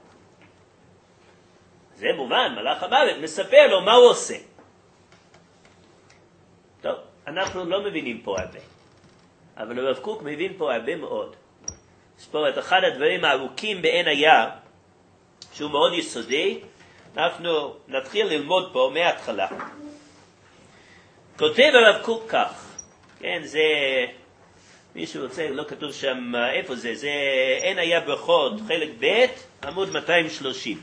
זה מובן, מלאך המוות מספר לו מה הוא עושה. טוב, אנחנו לא מבינים פה הרבה, אבל הרב קוק מבין פה הרבה מאוד. יש פה את אחד הדברים הארוכים בעין היה, שהוא מאוד יסודי. אנחנו נתחיל ללמוד פה מההתחלה. כותב הרב קוק כך, כן, זה מישהו רוצה, לא כתוב שם איפה זה, זה אין היה ברכות, חלק ב', עמוד 230.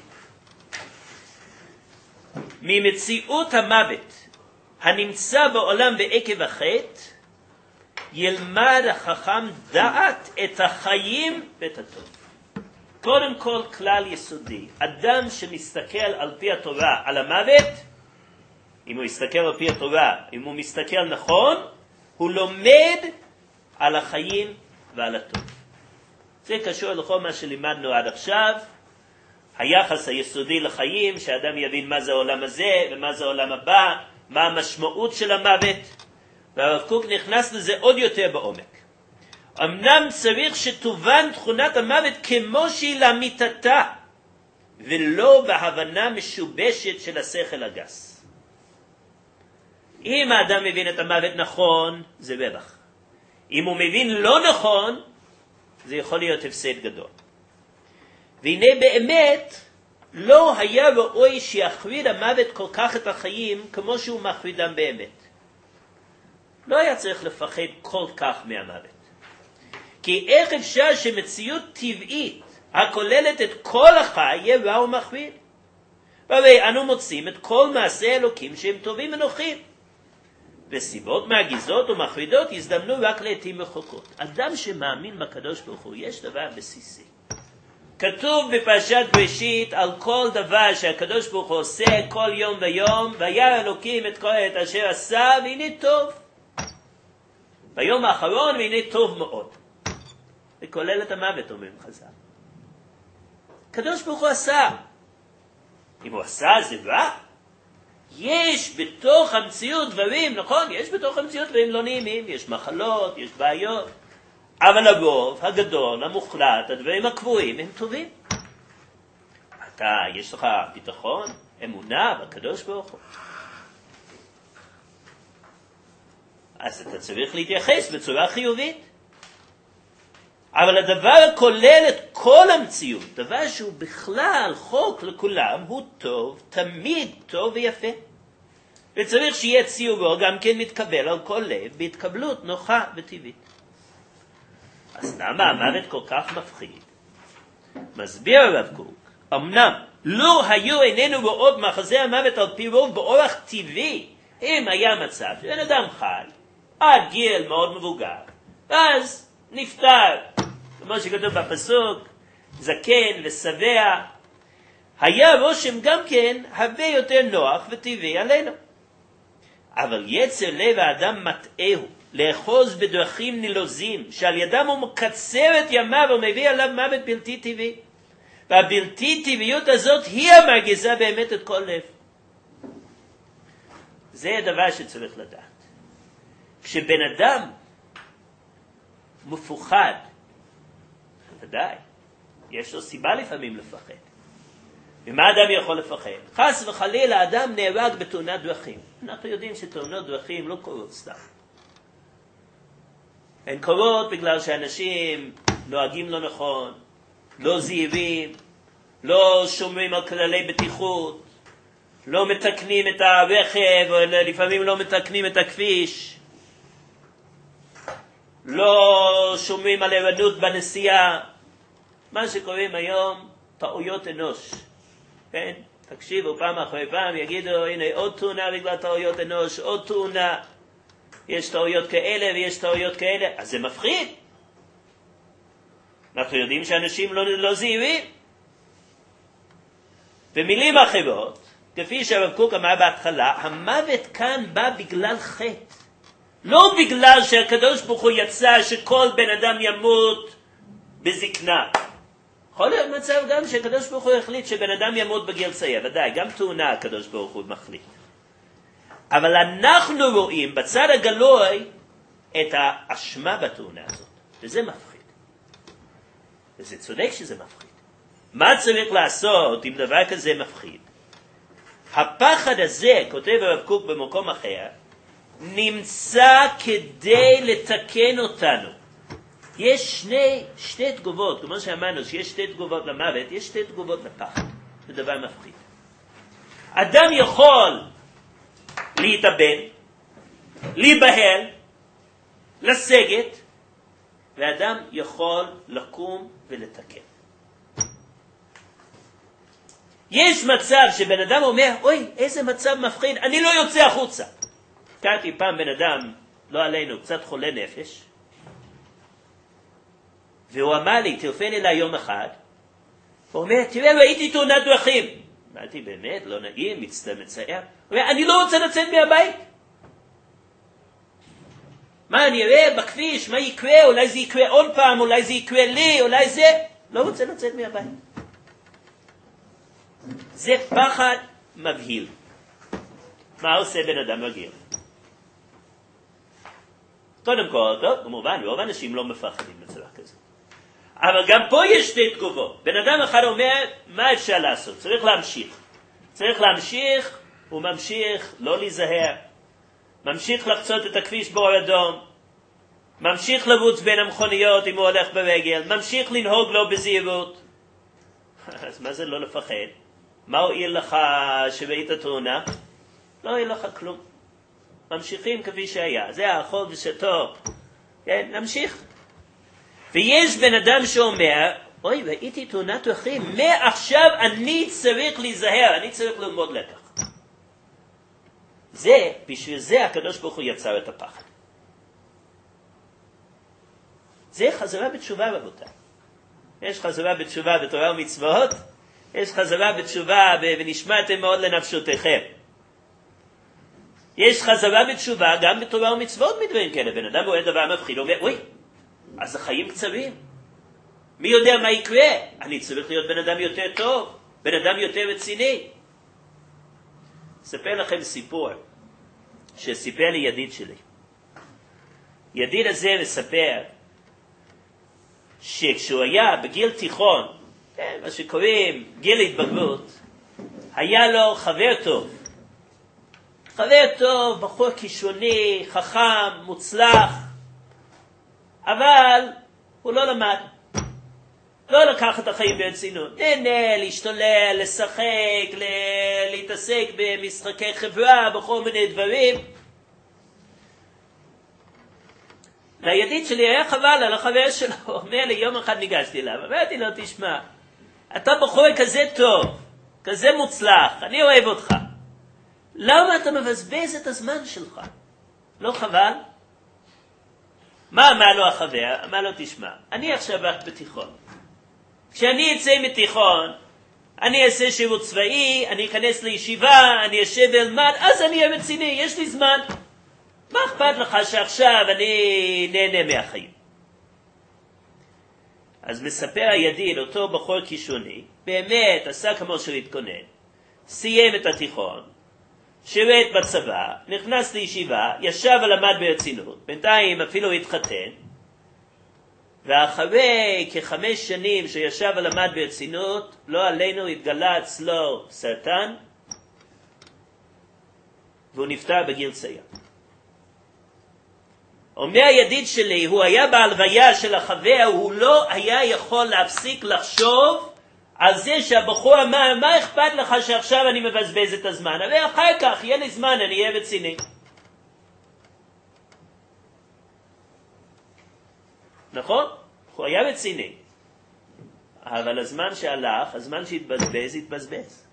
ממציאות המוות הנמצא בעולם בעקב החטא, ילמד החכם דעת את החיים ואת הטוב. קודם כל כלל יסודי, אדם שמסתכל על פי התורה על המוות, אם הוא מסתכל על פי התורה, אם הוא מסתכל נכון, הוא לומד על החיים ועל הטוב. זה קשור לכל מה שלימדנו עד עכשיו, היחס היסודי לחיים, שאדם יבין מה זה העולם הזה ומה זה העולם הבא, מה המשמעות של המוות, והרב קוק נכנס לזה עוד יותר בעומק. אמנם צריך שתובן תכונת המוות כמו שהיא לאמיתתה, ולא בהבנה משובשת של השכל הגס. אם האדם מבין את המוות נכון, זה רווח. אם הוא מבין לא נכון, זה יכול להיות הפסד גדול. והנה באמת, לא היה ראוי שיחריד המוות כל כך את החיים כמו שהוא מחרידם באמת. לא היה צריך לפחד כל כך מהמוות. כי איך אפשר שמציאות טבעית הכוללת את כל החי יהיה רע ומחריד? והרי אנו מוצאים את כל מעשי אלוקים שהם טובים ונוחים. וסיבות מעגיזות ומחרידות יזדמנו רק לעתים רחוקות. אדם שמאמין בקדוש ברוך הוא, יש דבר בסיסי. כתוב בפרשת בראשית על כל דבר שהקדוש ברוך הוא עושה כל יום ויום, וירא אלוקים את כל את אשר עשה, והנה טוב. ביום האחרון, והנה טוב מאוד. וכולל את המוות, אומרים חז"ל. הקדוש ברוך הוא עשה. אם הוא עשה, זה רע. יש בתוך המציאות דברים, נכון? יש בתוך המציאות דברים לא נעימים, יש מחלות, יש בעיות. אבל הרוב הגדול, המוחלט, הדברים הקבועים, הם טובים. אתה, יש לך ביטחון, אמונה בקדוש ברוך הוא. אז אתה צריך להתייחס בצורה חיובית. אבל הדבר הכולל את כל המציאות, דבר שהוא בכלל חוק לכולם, הוא טוב, תמיד טוב ויפה. וצריך שיהיה ציורו גם כן מתקבל על כל לב בהתקבלות נוחה וטבעית. אז למה המוות כל כך מפחיד? מסביר הרב קוק, אמנם לא היו עינינו רואות מחזה המוות על פי רוב באורח טבעי, אם היה מצב שבן אדם חי עד גיל מאוד מבוגר, ואז נפטר, כמו שכתוב בפסוק, זקן ושבע, היה רושם גם כן הרבה יותר נוח וטבעי עלינו. אבל יצר לב האדם מטעהו, לאחוז בדרכים נלוזים, שעל ידם הוא מקצר את ימיו ומביא עליו מוות בלתי טבעי. והבלתי טבעיות הזאת היא המרגיזה באמת את כל לב. זה הדבר שצריך לדעת. כשבן אדם מפוחד, ודאי, יש לו סיבה לפעמים לפחד. ומה אדם יכול לפחד? חס וחלילה, האדם נהרג בתאונת דרכים. אנחנו יודעים שתאונות דרכים לא קורות סתם. הן קורות בגלל שאנשים נוהגים לא נכון, לא זהירים, לא שומרים על כללי בטיחות, לא מתקנים את הרכב, או לפעמים לא מתקנים את הכביש, לא שומרים על ערנות בנסיעה. מה שקוראים היום טעויות אנוש. כן? תקשיבו פעם אחרי פעם, יגידו, הנה עוד תאונה בגלל טעויות אנוש, עוד תאונה. יש טעויות כאלה ויש טעויות כאלה. אז זה מפחיד. אנחנו יודעים שאנשים לא זהירים. במילים אחרות, כפי שהרב קוק אמר בהתחלה, המוות כאן בא בגלל חטא. לא בגלל שהקדוש ברוך הוא יצא שכל בן אדם ימות בזקנה. יכול להיות מצב גם שהקדוש ברוך הוא החליט שבן אדם ימות בגיל צעיר. ודאי, גם תאונה הקדוש ברוך הוא מחליט. אבל אנחנו רואים בצד הגלוי את האשמה בתאונה הזאת. וזה מפחיד. וזה צודק שזה מפחיד. מה צריך לעשות אם דבר כזה מפחיד? הפחד הזה, כותב הרב קוק במקום אחר, נמצא כדי לתקן אותנו. יש שתי תגובות, כמו שאמרנו שיש שתי תגובות למוות, יש שתי תגובות לפחד. זה דבר מפחיד. אדם יכול להתאבד, להיבהל, לסגת, ואדם יכול לקום ולתקן. יש מצב שבן אדם אומר, אוי, איזה מצב מפחיד, אני לא יוצא החוצה. הכרתי פעם בן אדם, לא עלינו, קצת חולה נפש, והוא אמר לי, טלפן אליי יום אחד, הוא אומר, תראה, ראיתי תאונת דרכים. אמרתי, באמת, לא נעים, מצטער. הוא אומר, אני לא רוצה לצאת מהבית. מה, אני אראה בכביש, מה יקרה? אולי זה יקרה עוד פעם, אולי זה יקרה לי, אולי זה... לא רוצה לצאת מהבית. זה פחד מבהיל. מה עושה בן אדם רגיל? קודם כל, טוב, כמובן, רוב האנשים לא מפחדים בצורה כזאת. אבל גם פה יש שתי תגובות. בן אדם אחד אומר, מה אפשר לעשות? צריך להמשיך. צריך להמשיך, הוא ממשיך לא להיזהר. ממשיך לחצות את הכביש באור אדום. ממשיך לרוץ בין המכוניות אם הוא הולך ברגל. ממשיך לנהוג לו בזהירות. אז מה זה לא לפחד? מה הועיל לך שראית תאונה? לא הועיל לך כלום. ממשיכים כפי שהיה. זה האכול ושתו. כן, נמשיך. ויש בן אדם שאומר, אוי, ראיתי תאונת דרכים, מעכשיו אני צריך להיזהר, אני צריך ללמוד לקח. זה, בשביל זה הקדוש ברוך הוא יצר את הפחד. זה חזרה בתשובה, רבותיי. יש חזרה בתשובה בתורה ומצוות, יש חזרה בתשובה ונשמעתם מאוד לנפשותיכם. יש חזרה בתשובה גם בתורה ומצוות מדברים כאלה. בן אדם רואה דבר מפחיד, הוא אומר, אוי, אז החיים קצרים. מי יודע מה יקרה? אני צריך להיות בן אדם יותר טוב, בן אדם יותר רציני. אספר לכם סיפור שסיפר לי ידיד שלי. ידיד הזה מספר שכשהוא היה בגיל תיכון, מה שקוראים גיל התבגרות, היה לו חבר טוב. חבר טוב, בחור כישרוני, חכם, מוצלח, אבל הוא לא למד. לא לקח את החיים ברצינות. נהנה, להשתולל, לשחק, להתעסק במשחקי חברה, בכל מיני דברים. לידיד שלי היה חבל על החבר שלו. הוא אומר לי, יום אחד ניגשתי אליו. אמרתי לו, תשמע, אתה בחור כזה טוב, כזה מוצלח, אני אוהב אותך. למה אתה מבזבז את הזמן שלך? לא חבל? מה אמר לו החבר? אמר לו, תשמע, אני עכשיו רק בתיכון. כשאני אצא מתיכון, אני אעשה שירות צבאי, אני אכנס לישיבה, אני אשב ואלמד, אז אני אהיה רציני, יש לי זמן. מה אכפת לך שעכשיו אני נהנה מהחיים? אז מספר הידיד, אותו בחור כישרוני, באמת עשה כמו שהתכונן, סיים את התיכון, שירת בצבא, נכנס לישיבה, ישב ולמד ברצינות, בינתיים אפילו התחתן, ואחרי כ5 שנים שישב ולמד ברצינות, לא עלינו התגלה אצלו סרטן, והוא נפטר בגיל צעיר. אומר הידיד שלי, הוא היה בהלוויה של החבר, הוא לא היה יכול להפסיק לחשוב על זה שהבחור אמר, מה אכפת לך שעכשיו אני מבזבז את הזמן? אבל אחר כך יהיה לי זמן, אני אהיה רציני. נכון? הוא היה רציני. אבל הזמן שהלך, הזמן שהתבזבז, התבזבז.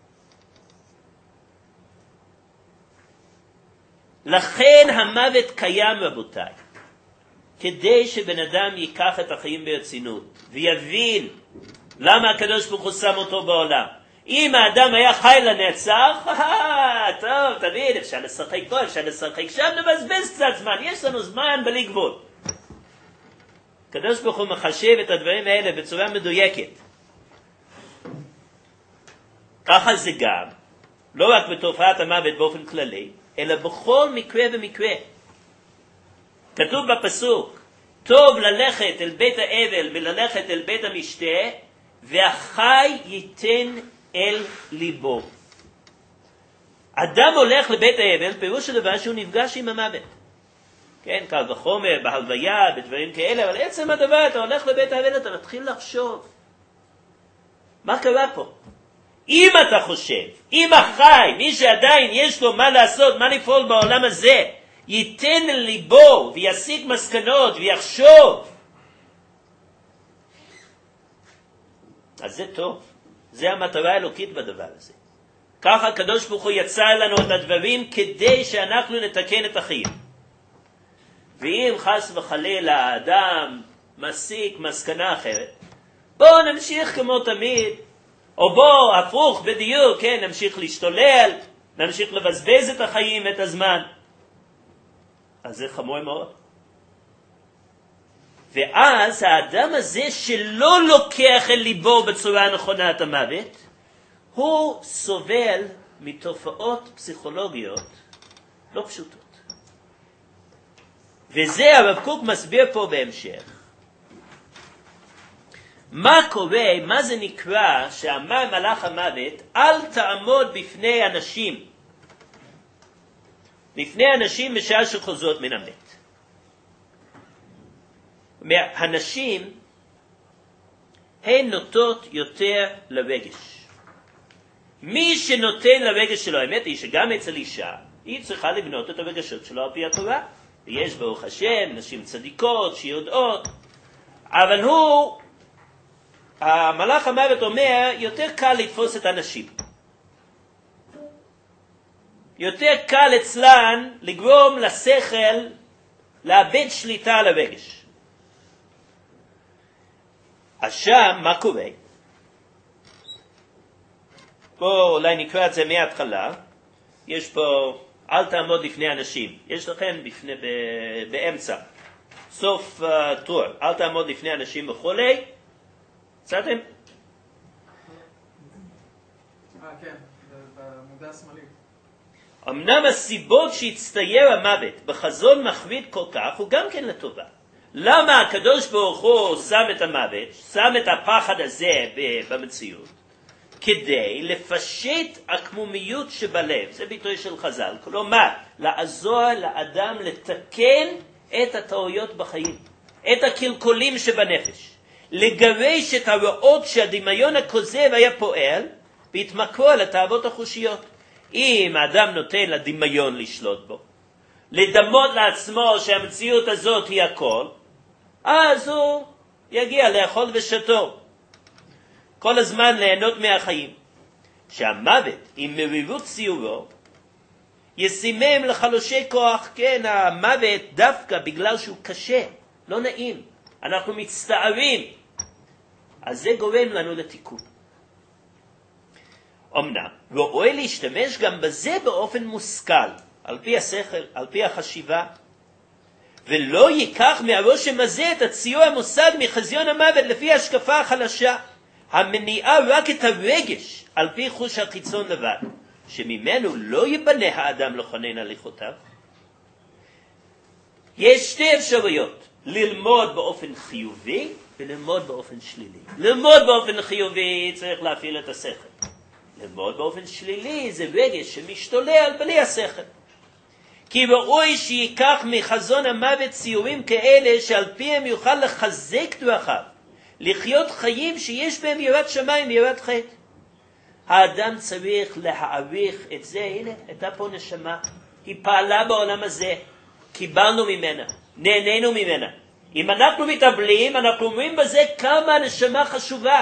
לכן המוות קיים, רבותיי. כדי שבן אדם ייקח את החיים ברצינות, ויבין למה הקדוש ברוך הוא שם אותו בעולם. אם האדם היה חי לנצח, טוב, תבין, אפשר לשחק פה, אפשר לשחק שם, נבזבז קצת זמן, יש לנו זמן בלי גבול. הקדוש ברוך הוא מחשב את הדברים האלה בצורה מדויקת. ככה זה גם, לא רק בתופעת המוות באופן כללי, אלא בכל מקרה ומקרה. כתוב בפסוק, טוב ללכת אל בית האבל וללכת אל בית המשתה, והחי ייתן אל ליבו. אדם הולך לבית האבל, פירוש של דבר שהוא נפגש עם המוות. כן, קל וחומר, בהלוויה, בדברים כאלה, אבל עצם הדבר, אתה הולך לבית האבל, אתה מתחיל לחשוב. מה קרה פה? אם אתה חושב, אם החי, מי שעדיין יש לו מה לעשות, מה לפעול בעולם הזה, ייתן ליבו ויסיק מסקנות ויחשוב אז זה טוב. זה המטרה האלוקית בדבר הזה. ככה הקדוש ברוך הוא יצר לנו את הדברים כדי שאנחנו נתקן את החיים. ואם חס וחלילה האדם מסיק מסקנה אחרת, בואו נמשיך כמו תמיד, או בואו הפוך בדיוק, כן, נמשיך להשתולל, נמשיך לבזבז את החיים, את הזמן. אז זה חמור מאוד. ואז האדם הזה שלא לוקח אל ליבו בצורה נכונה את המוות, הוא סובל מתופעות פסיכולוגיות לא פשוטות. וזה הרב קוק מסביר פה בהמשך. מה קורה, מה זה נקרא שאמר מלאך המוות, אל תעמוד בפני אנשים. בפני אנשים בשעה שחוזרות מן המת. הנשים הן נוטות יותר לרגש. מי שנותן לרגש שלו, האמת היא שגם אצל אישה, היא צריכה לבנות את הרגשות שלו על פי התורה. ויש ברוך השם נשים צדיקות שיודעות, אבל המלאך המוות אומר, יותר קל לתפוס את הנשים. יותר קל אצלן לגרום לשכל לאבד שליטה על הרגש. אז שם, מה קורה? פה אולי נקרא את זה מההתחלה. יש פה, אל תעמוד לפני אנשים. יש לכם באמצע. סוף טור. אל תעמוד לפני אנשים וכולי. צאתם? כן, במודע השמאלי. אמנם הסיבות שהצטייר המוות בחזון מחריד כל כך הוא גם כן לטובה. למה הקדוש ברוך הוא שם את המוות, שם את הפחד הזה במציאות? כדי לפשט הקמומיות שבלב, זה ביטוי של חז"ל, כלומר, לעזור לאדם לתקן את הטעויות בחיים, את הקלקולים שבנפש, לגרש את הרעות שהדמיון הכוזב היה פועל, והתמכרו על התאוות החושיות. אם האדם נותן לדמיון לשלוט בו, לדמות לעצמו שהמציאות הזאת היא הכל, אז הוא יגיע לאכול ושתו. כל הזמן ליהנות מהחיים. שהמוות עם מרירות ציורו יסימם לחלושי כוח. כן, המוות דווקא בגלל שהוא קשה, לא נעים, אנחנו מצטערים, אז זה גורם לנו לתיקון. אמנם ראוי להשתמש גם בזה באופן מושכל, על פי השכל, על פי החשיבה, ולא ייקח מהרושם הזה את הציור המושג מחזיון המוות לפי השקפה החלשה, המניעה רק את הרגש על פי חוש החיצון לבד, שממנו לא יבנה האדם לכונן הליכותיו. יש שתי אפשרויות, ללמוד באופן חיובי וללמוד באופן שלילי. ללמוד באופן חיובי צריך להפעיל את השכל. ללמוד באופן שלילי זה רגש שמשתולל בלי השכל. כי ראוי שיקח מחזון המוות ציורים כאלה שעל פיהם יוכל לחזק דרכיו, לחיות חיים שיש בהם יראת שמיים ויראת חטא. האדם צריך להעריך את זה. הנה, הייתה פה נשמה, היא פעלה בעולם הזה, קיבלנו ממנה, נהנינו ממנה. אם אנחנו מתאבלים, אנחנו אומרים בזה כמה הנשמה חשובה.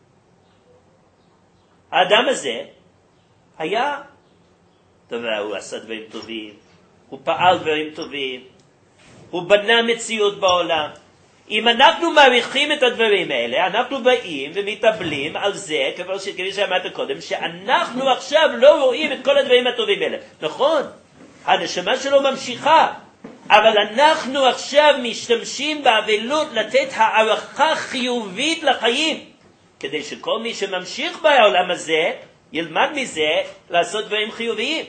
האדם הזה היה דבר, הוא עשה דברים טובים, הוא פעל דברים טובים, הוא בנה מציאות בעולם. אם אנחנו מעריכים את הדברים האלה, אנחנו באים ומתאבלים על זה, כפי שאמרת קודם, שאנחנו עכשיו לא רואים את כל הדברים הטובים האלה. נכון, הנשמה שלו ממשיכה, אבל אנחנו עכשיו משתמשים באבלות לתת הערכה חיובית לחיים, כדי שכל מי שממשיך בעולם הזה ילמד מזה לעשות דברים חיוביים.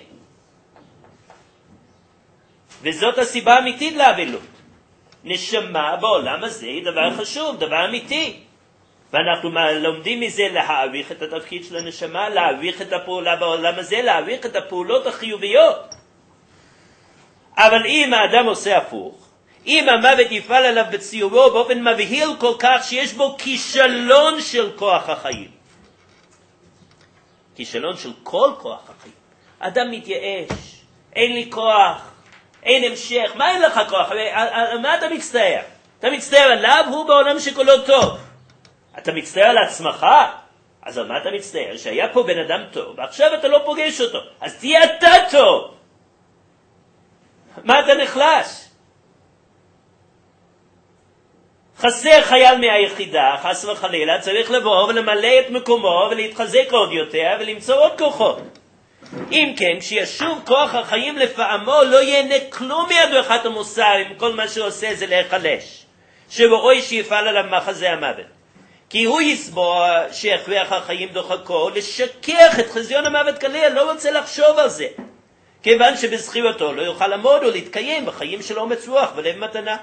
וזאת הסיבה האמיתית לאבלות. נשמה בעולם הזה היא דבר חשוב, דבר אמיתי. ואנחנו לומדים מזה להעריך את התפקיד של הנשמה, להעריך את הפעולה בעולם הזה, להעריך את הפעולות החיוביות. אבל אם האדם עושה הפוך, אם המוות יפעל עליו בציורו באופן מבהיל כל כך שיש בו כישלון של כוח החיים, כישלון של כל כוח החיים, אדם מתייאש, אין לי כוח, אין המשך. מה אין לך כוח? מה אתה מצטער? אתה מצטער עליו, הוא בעולם שכולו טוב. אתה מצטער על עצמך? אז על מה אתה מצטער? שהיה פה בן אדם טוב, ועכשיו אתה לא פוגש אותו. אז תהיה אתה טוב. מה אתה נחלש? חסר חייל מהיחידה, חס וחלילה, צריך לבוא ולמלא את מקומו ולהתחזק עוד יותר ולמצוא עוד כוחות. אם כן, כשישוב כוח החיים לפעמו, לא ייהנה כלום מהדרכת המוסר, אם כל מה שעושה זה להיחלש. שבואי שיפעל עליו מחזה המוות. כי הוא יסבור שהכרח החיים דוחקו לשכח את חזיון המוות כליל, לא רוצה לחשוב על זה. כיוון שבזכירתו לא יוכל לעמוד או להתקיים בחיים של אומץ רוח ולב מתנה.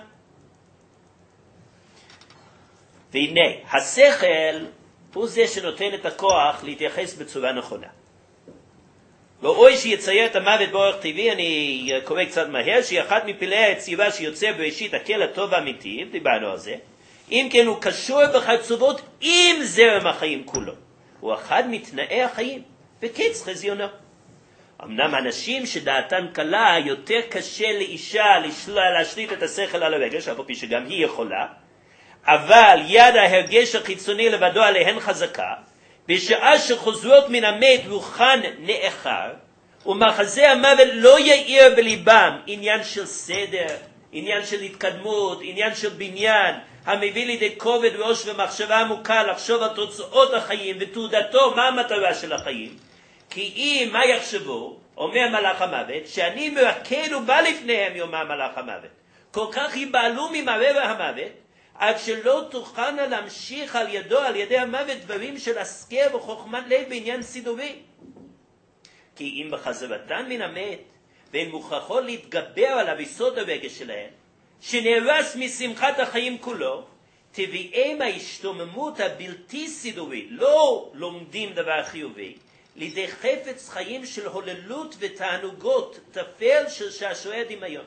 והנה, השכל הוא זה שנותן את הכוח להתייחס בצורה נכונה. ראוי שיצייר את המוות באורח טבעי, אני קורא קצת מהר, שהיא אחת מפלאי היצירה שיוצר בראשית הקל הטוב האמיתי, דיברנו על זה. אם כן הוא קשור בחצובות עם זרם החיים כולו. הוא אחד מתנאי החיים, וקץ חזיונו. אמנם אנשים שדעתן קלה, יותר קשה לאישה להשליט את השכל על הרגש, אף על פי שגם היא יכולה, אבל יד ההרגש החיצוני לבדו עליהן חזקה, בשעה שחוזרות מן המת רוחן נאחר, ומחזה המוות לא יאיר בליבם עניין של סדר, עניין של התקדמות, עניין של בניין, המביא לידי כובד ראש ומחשבה עמוקה לחשוב על תוצאות החיים ותעודתו מה המטרה של החיים. כי אם מה יחשבו, אומר מלאך המוות, שאני מרקד ובא לפניהם יאמר מלאך המוות. כל כך ייבהלו ממראה המוות, עד שלא תוכלנה להמשיך על ידו, על ידי המוות, דברים של השכל וחוכמת לב בעניין סידורי. כי אם בחזרתן מן המת, והן מוכרחות להתגבר על הריסות הרגש שלהן, שנהרס משמחת החיים כולו, תביאם ההשתוממות הבלתי סידורית, לא לומדים דבר חיובי, לידי חפץ חיים של הוללות ותענוגות, תפל של שעשועי הדמיון.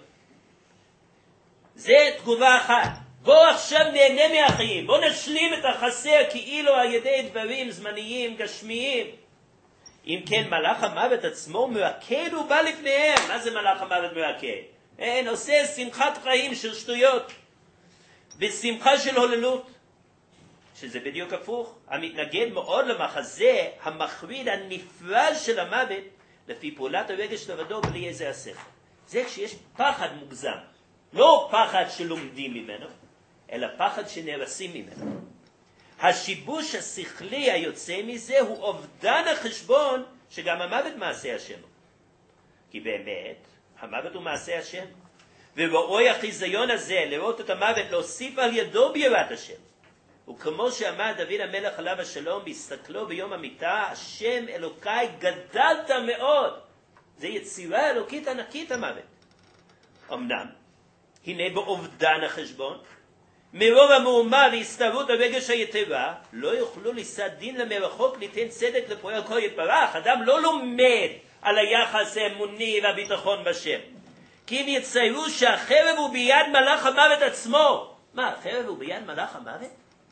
זה תגובה אחת. בוא עכשיו נהנה מהחיים, בוא נשלים את החסר כאילו על ידי דברים זמניים, גשמיים. אם כן, מלאך המוות עצמו מרקד ובא לפניהם. מה זה מלאך המוות מרקד? עושה שמחת חיים של שטויות, בשמחה של הוללות, שזה בדיוק הפוך. המתנגד מאוד למחזה המחריד הנפרד של המוות, לפי פעולת הרגש לבדו בלי איזה השכל. זה כשיש פחד מוגזם, לא פחד שלומדים ממנו, אלא פחד שנרסים ממנו. השיבוש השכלי היוצא מזה הוא אובדן החשבון שגם המוות מעשה השם. כי באמת, המוות הוא מעשה השם. וראוי החיזיון הזה לראות את המוות להוסיף על ידו ביראת השם. וכמו שאמר דוד המלך עליו השלום בהסתכלו ביום המיטה, השם אלוקיי גדלת מאוד. זה יצירה אלוקית ענקית המוות. אמנם, הנה באובדן החשבון, מרוב המהומה והסתערות הרגש היתרה, לא יוכלו לשאת דין למרחוק ליתן צדק לפועל כה יתברך. אדם לא לומד על היחס האמוני והביטחון בשם. כי אם יציירו שהחרב הוא ביד מלאך המוות עצמו. מה, החרב הוא ביד מלאך המוות?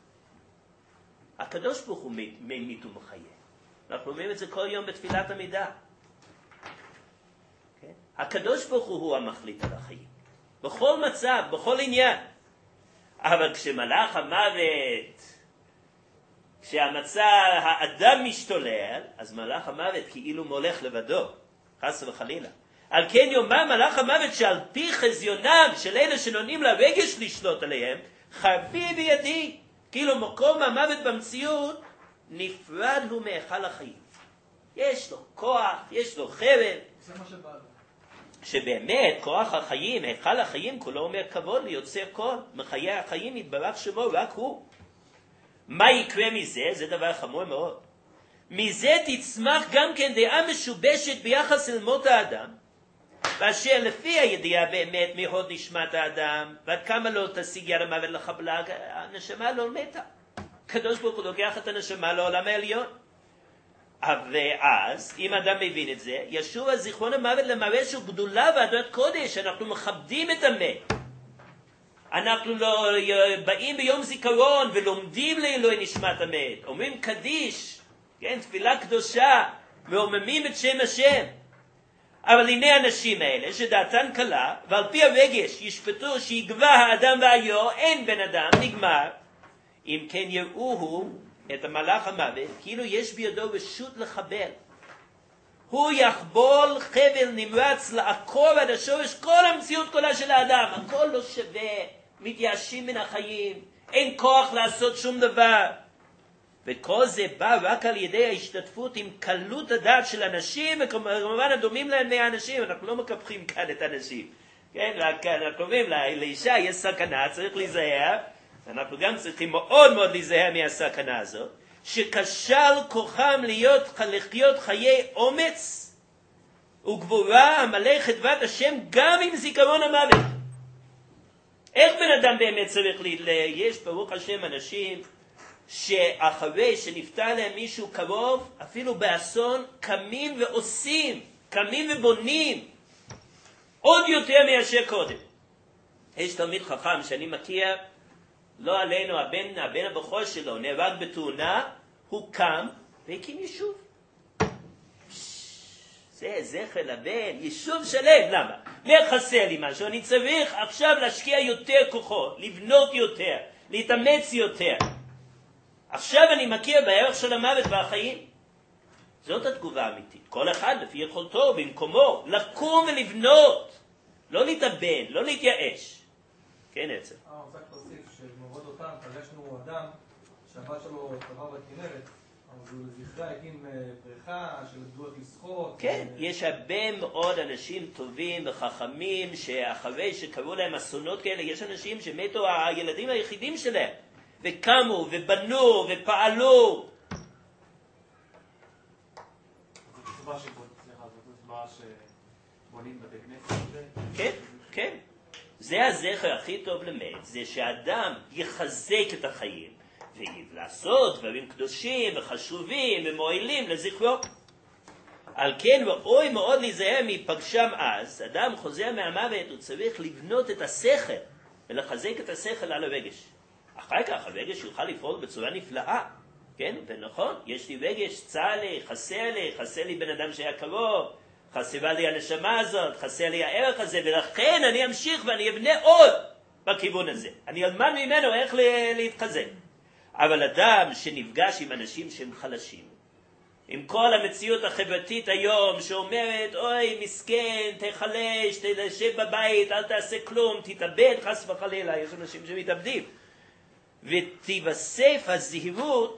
הקדוש ברוך הוא ממית ומחיה. אנחנו אומרים את זה כל יום בתפילת עמידה. כן? הקדוש ברוך הוא המחליט על החיים. בכל מצב, בכל עניין. אבל כשמלאך המוות, האדם משתולל, אז מלאך המוות כאילו מולך לבדו, חס וחלילה. על כן יאמר מלאך המוות שעל פי חזיונם של אלה שנונים לרגש לשלוט עליהם, חרבי בידי, כאילו מקום המוות במציאות נפרד הוא מהיכל החיים. יש לו כוח, יש לו חרב. זה מה שבא לו. שבאמת כוח החיים, היכל החיים כולו אומר כבוד ליוצר כל, מחיי החיים יתברך שמו רק הוא. מה יקרה מזה? זה דבר חמור מאוד. מזה תצמח גם כן דעה משובשת ביחס אל מות האדם, ואשר לפי הידיעה באמת מהוד נשמת האדם, ועד כמה לא תשיג יד המוות לחבלה, הנשמה לא מתה. הקדוש ברוך הוא לוקח את הנשמה לעולם העליון. ואז, אם אדם מבין את זה, ישוב הזיכרון המוות למראה של גדולה ועדת קודש. אנחנו מכבדים את המת. אנחנו לא באים ביום זיכרון ולומדים לעילוי נשמת המת. אומרים קדיש, כן, תפילה קדושה, ואוממים את שם השם. אבל הנה האנשים האלה שדעתן קלה, ועל פי הרגש ישפטו שיגבה האדם והיו, אין בן אדם, נגמר. אם כן יראוהו את המלאך המוות, כאילו יש בידו רשות לחבל. הוא יחבול חבל נמרץ לעקור עד השורש כל המציאות כולה של האדם. הכל לא שווה, מתייאשים מן החיים, אין כוח לעשות שום דבר. וכל זה בא רק על ידי ההשתתפות עם קלות הדעת של אנשים, וכמובן הדומים להם מהאנשים. אנחנו לא מקפחים כאן את האנשים. כן, אנחנו אומרים לאישה יש סכנה, צריך להיזהר. אנחנו גם צריכים מאוד מאוד להיזהר מהסכנה הזאת. שקשל כוחם לחיות חיי אומץ וגבורה המלא חדוות השם גם עם זיכרון המוות. איך בן אדם באמת צריך יש ברוך השם אנשים שאחרי שנפטר להם מישהו קרוב, אפילו באסון, קמים ועושים, קמים ובונים עוד יותר מאשר קודם. יש תלמיד חכם שאני מכיר, לא עלינו, הבן הבכור שלו נהרג בתאונה, הוא קם והקים יישוב. זה זכר לבן, יישוב שלם. למה? וחסר לי משהו, אני צריך עכשיו להשקיע יותר כוחות, לבנות יותר, להתאמץ יותר. עכשיו אני מכיר בערך של המוות והחיים. זאת התגובה האמיתית. כל אחד לפי יכולתו, במקומו, לקום ולבנות. לא להתאבן, לא להתייאש. כן, עצר. רוצה להוסיף שבמורד אותם פגשנו אדם שהבת שלו טבע בכנרת, אז הוא לזכרה הקים בריכה של דועות לשחות. כן, יש הרבה מאוד אנשים טובים וחכמים שאחרי שקראו להם אסונות כאלה, יש אנשים שמתו הילדים היחידים שלהם, וקמו ובנו ופעלו. זאת תשובה שבונים בתי כנסת? כן, כן. זה הזכר הכי טוב למת, זה שאדם יחזק את החיים, ולעשות דברים קדושים וחשובים ומועילים לזכרו. על כן ראוי מאוד להיזהר מפגשם אז. אדם חוזר מהמוות, הוא צריך לבנות את השכל, ולחזק את השכל על הרגש. אחר כך הרגש יוכל לפעול בצורה נפלאה. כן, ונכון, יש לי רגש, צר לי, חסר לי בן אדם שהיה קרוב, חסרה לי הנשמה הזאת, חסר לי הערך הזה, ולכן אני אמשיך ואני אבנה עוד בכיוון הזה. אני אלמד ממנו איך להתחזק. אבל אדם שנפגש עם אנשים שהם חלשים, עם כל המציאות החברתית היום שאומרת, אוי מסכן, תחלש, תשב בבית, אל תעשה כלום, תתאבד חס וחלילה, יש אנשים שמתאבדים. ותיווסף הזהירות,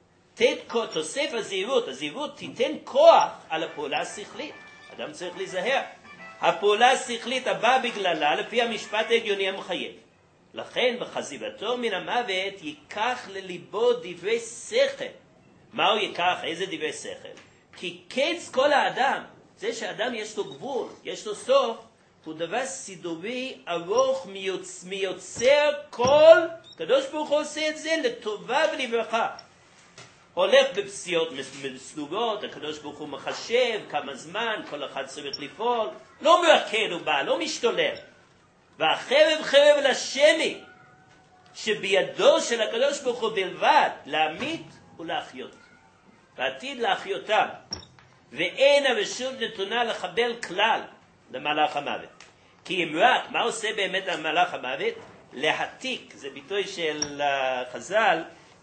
תוסף הזהירות תיתן כוח על הפעולה השכלית. אדם צריך להיזהר. הפעולה השכלית הבאה בגללה, לפי המשפט ההגיוני המחייב. לכן בחזירתו מן המוות ייקח לליבו דברי שכל. מה הוא ייקח? איזה דברי שכל? כי קץ כל האדם, זה שאדם יש לו גבול, יש לו סוף, הוא דבר סידורי ארוך מיוצר כל, קדוש ברוך הוא עושה את זה לטובה ולברכה. הולך בפסיעות מסלוגות, הקדוש ברוך הוא מחשב כמה זמן, כל אחד צריך לפעול, לא מרקד הוא בא, לא משתולל. והחרב חרב לשני, שבידו של הקדוש ברוך הוא בלבד, להמית ולהחיות. ועתיד להחיותם. ואין הרשות נתונה לחבל כלל למלאך המוות. כי אם רק, מה עושה באמת המלאך המוות? להעתיק, זה ביטוי של חז"ל,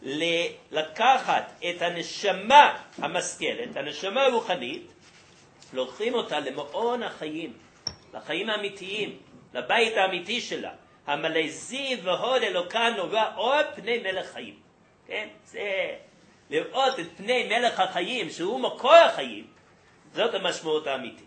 לקחת את הנשמה המשכלת, הנשמה הרוחנית, לוקחים אותה למעון החיים, לחיים האמיתיים, לבית האמיתי שלה. המלא זיו והוד אלוקה נורא אור פני מלך חיים. כן? זה לראות את פני מלך החיים, שהוא מקור החיים, זאת המשמעות האמיתית.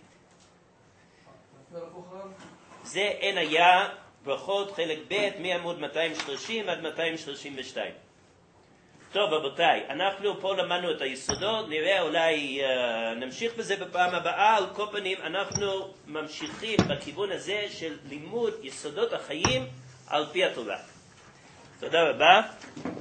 זה אין היה ברכות חלק ב' מעמוד 230 עד 232. טוב רבותיי, אנחנו פה למדנו את היסודות, נראה אולי נמשיך בזה בפעם הבאה. על כל פנים אנחנו ממשיכים בכיוון הזה של לימוד יסודות החיים על פי התורה. תודה רבה.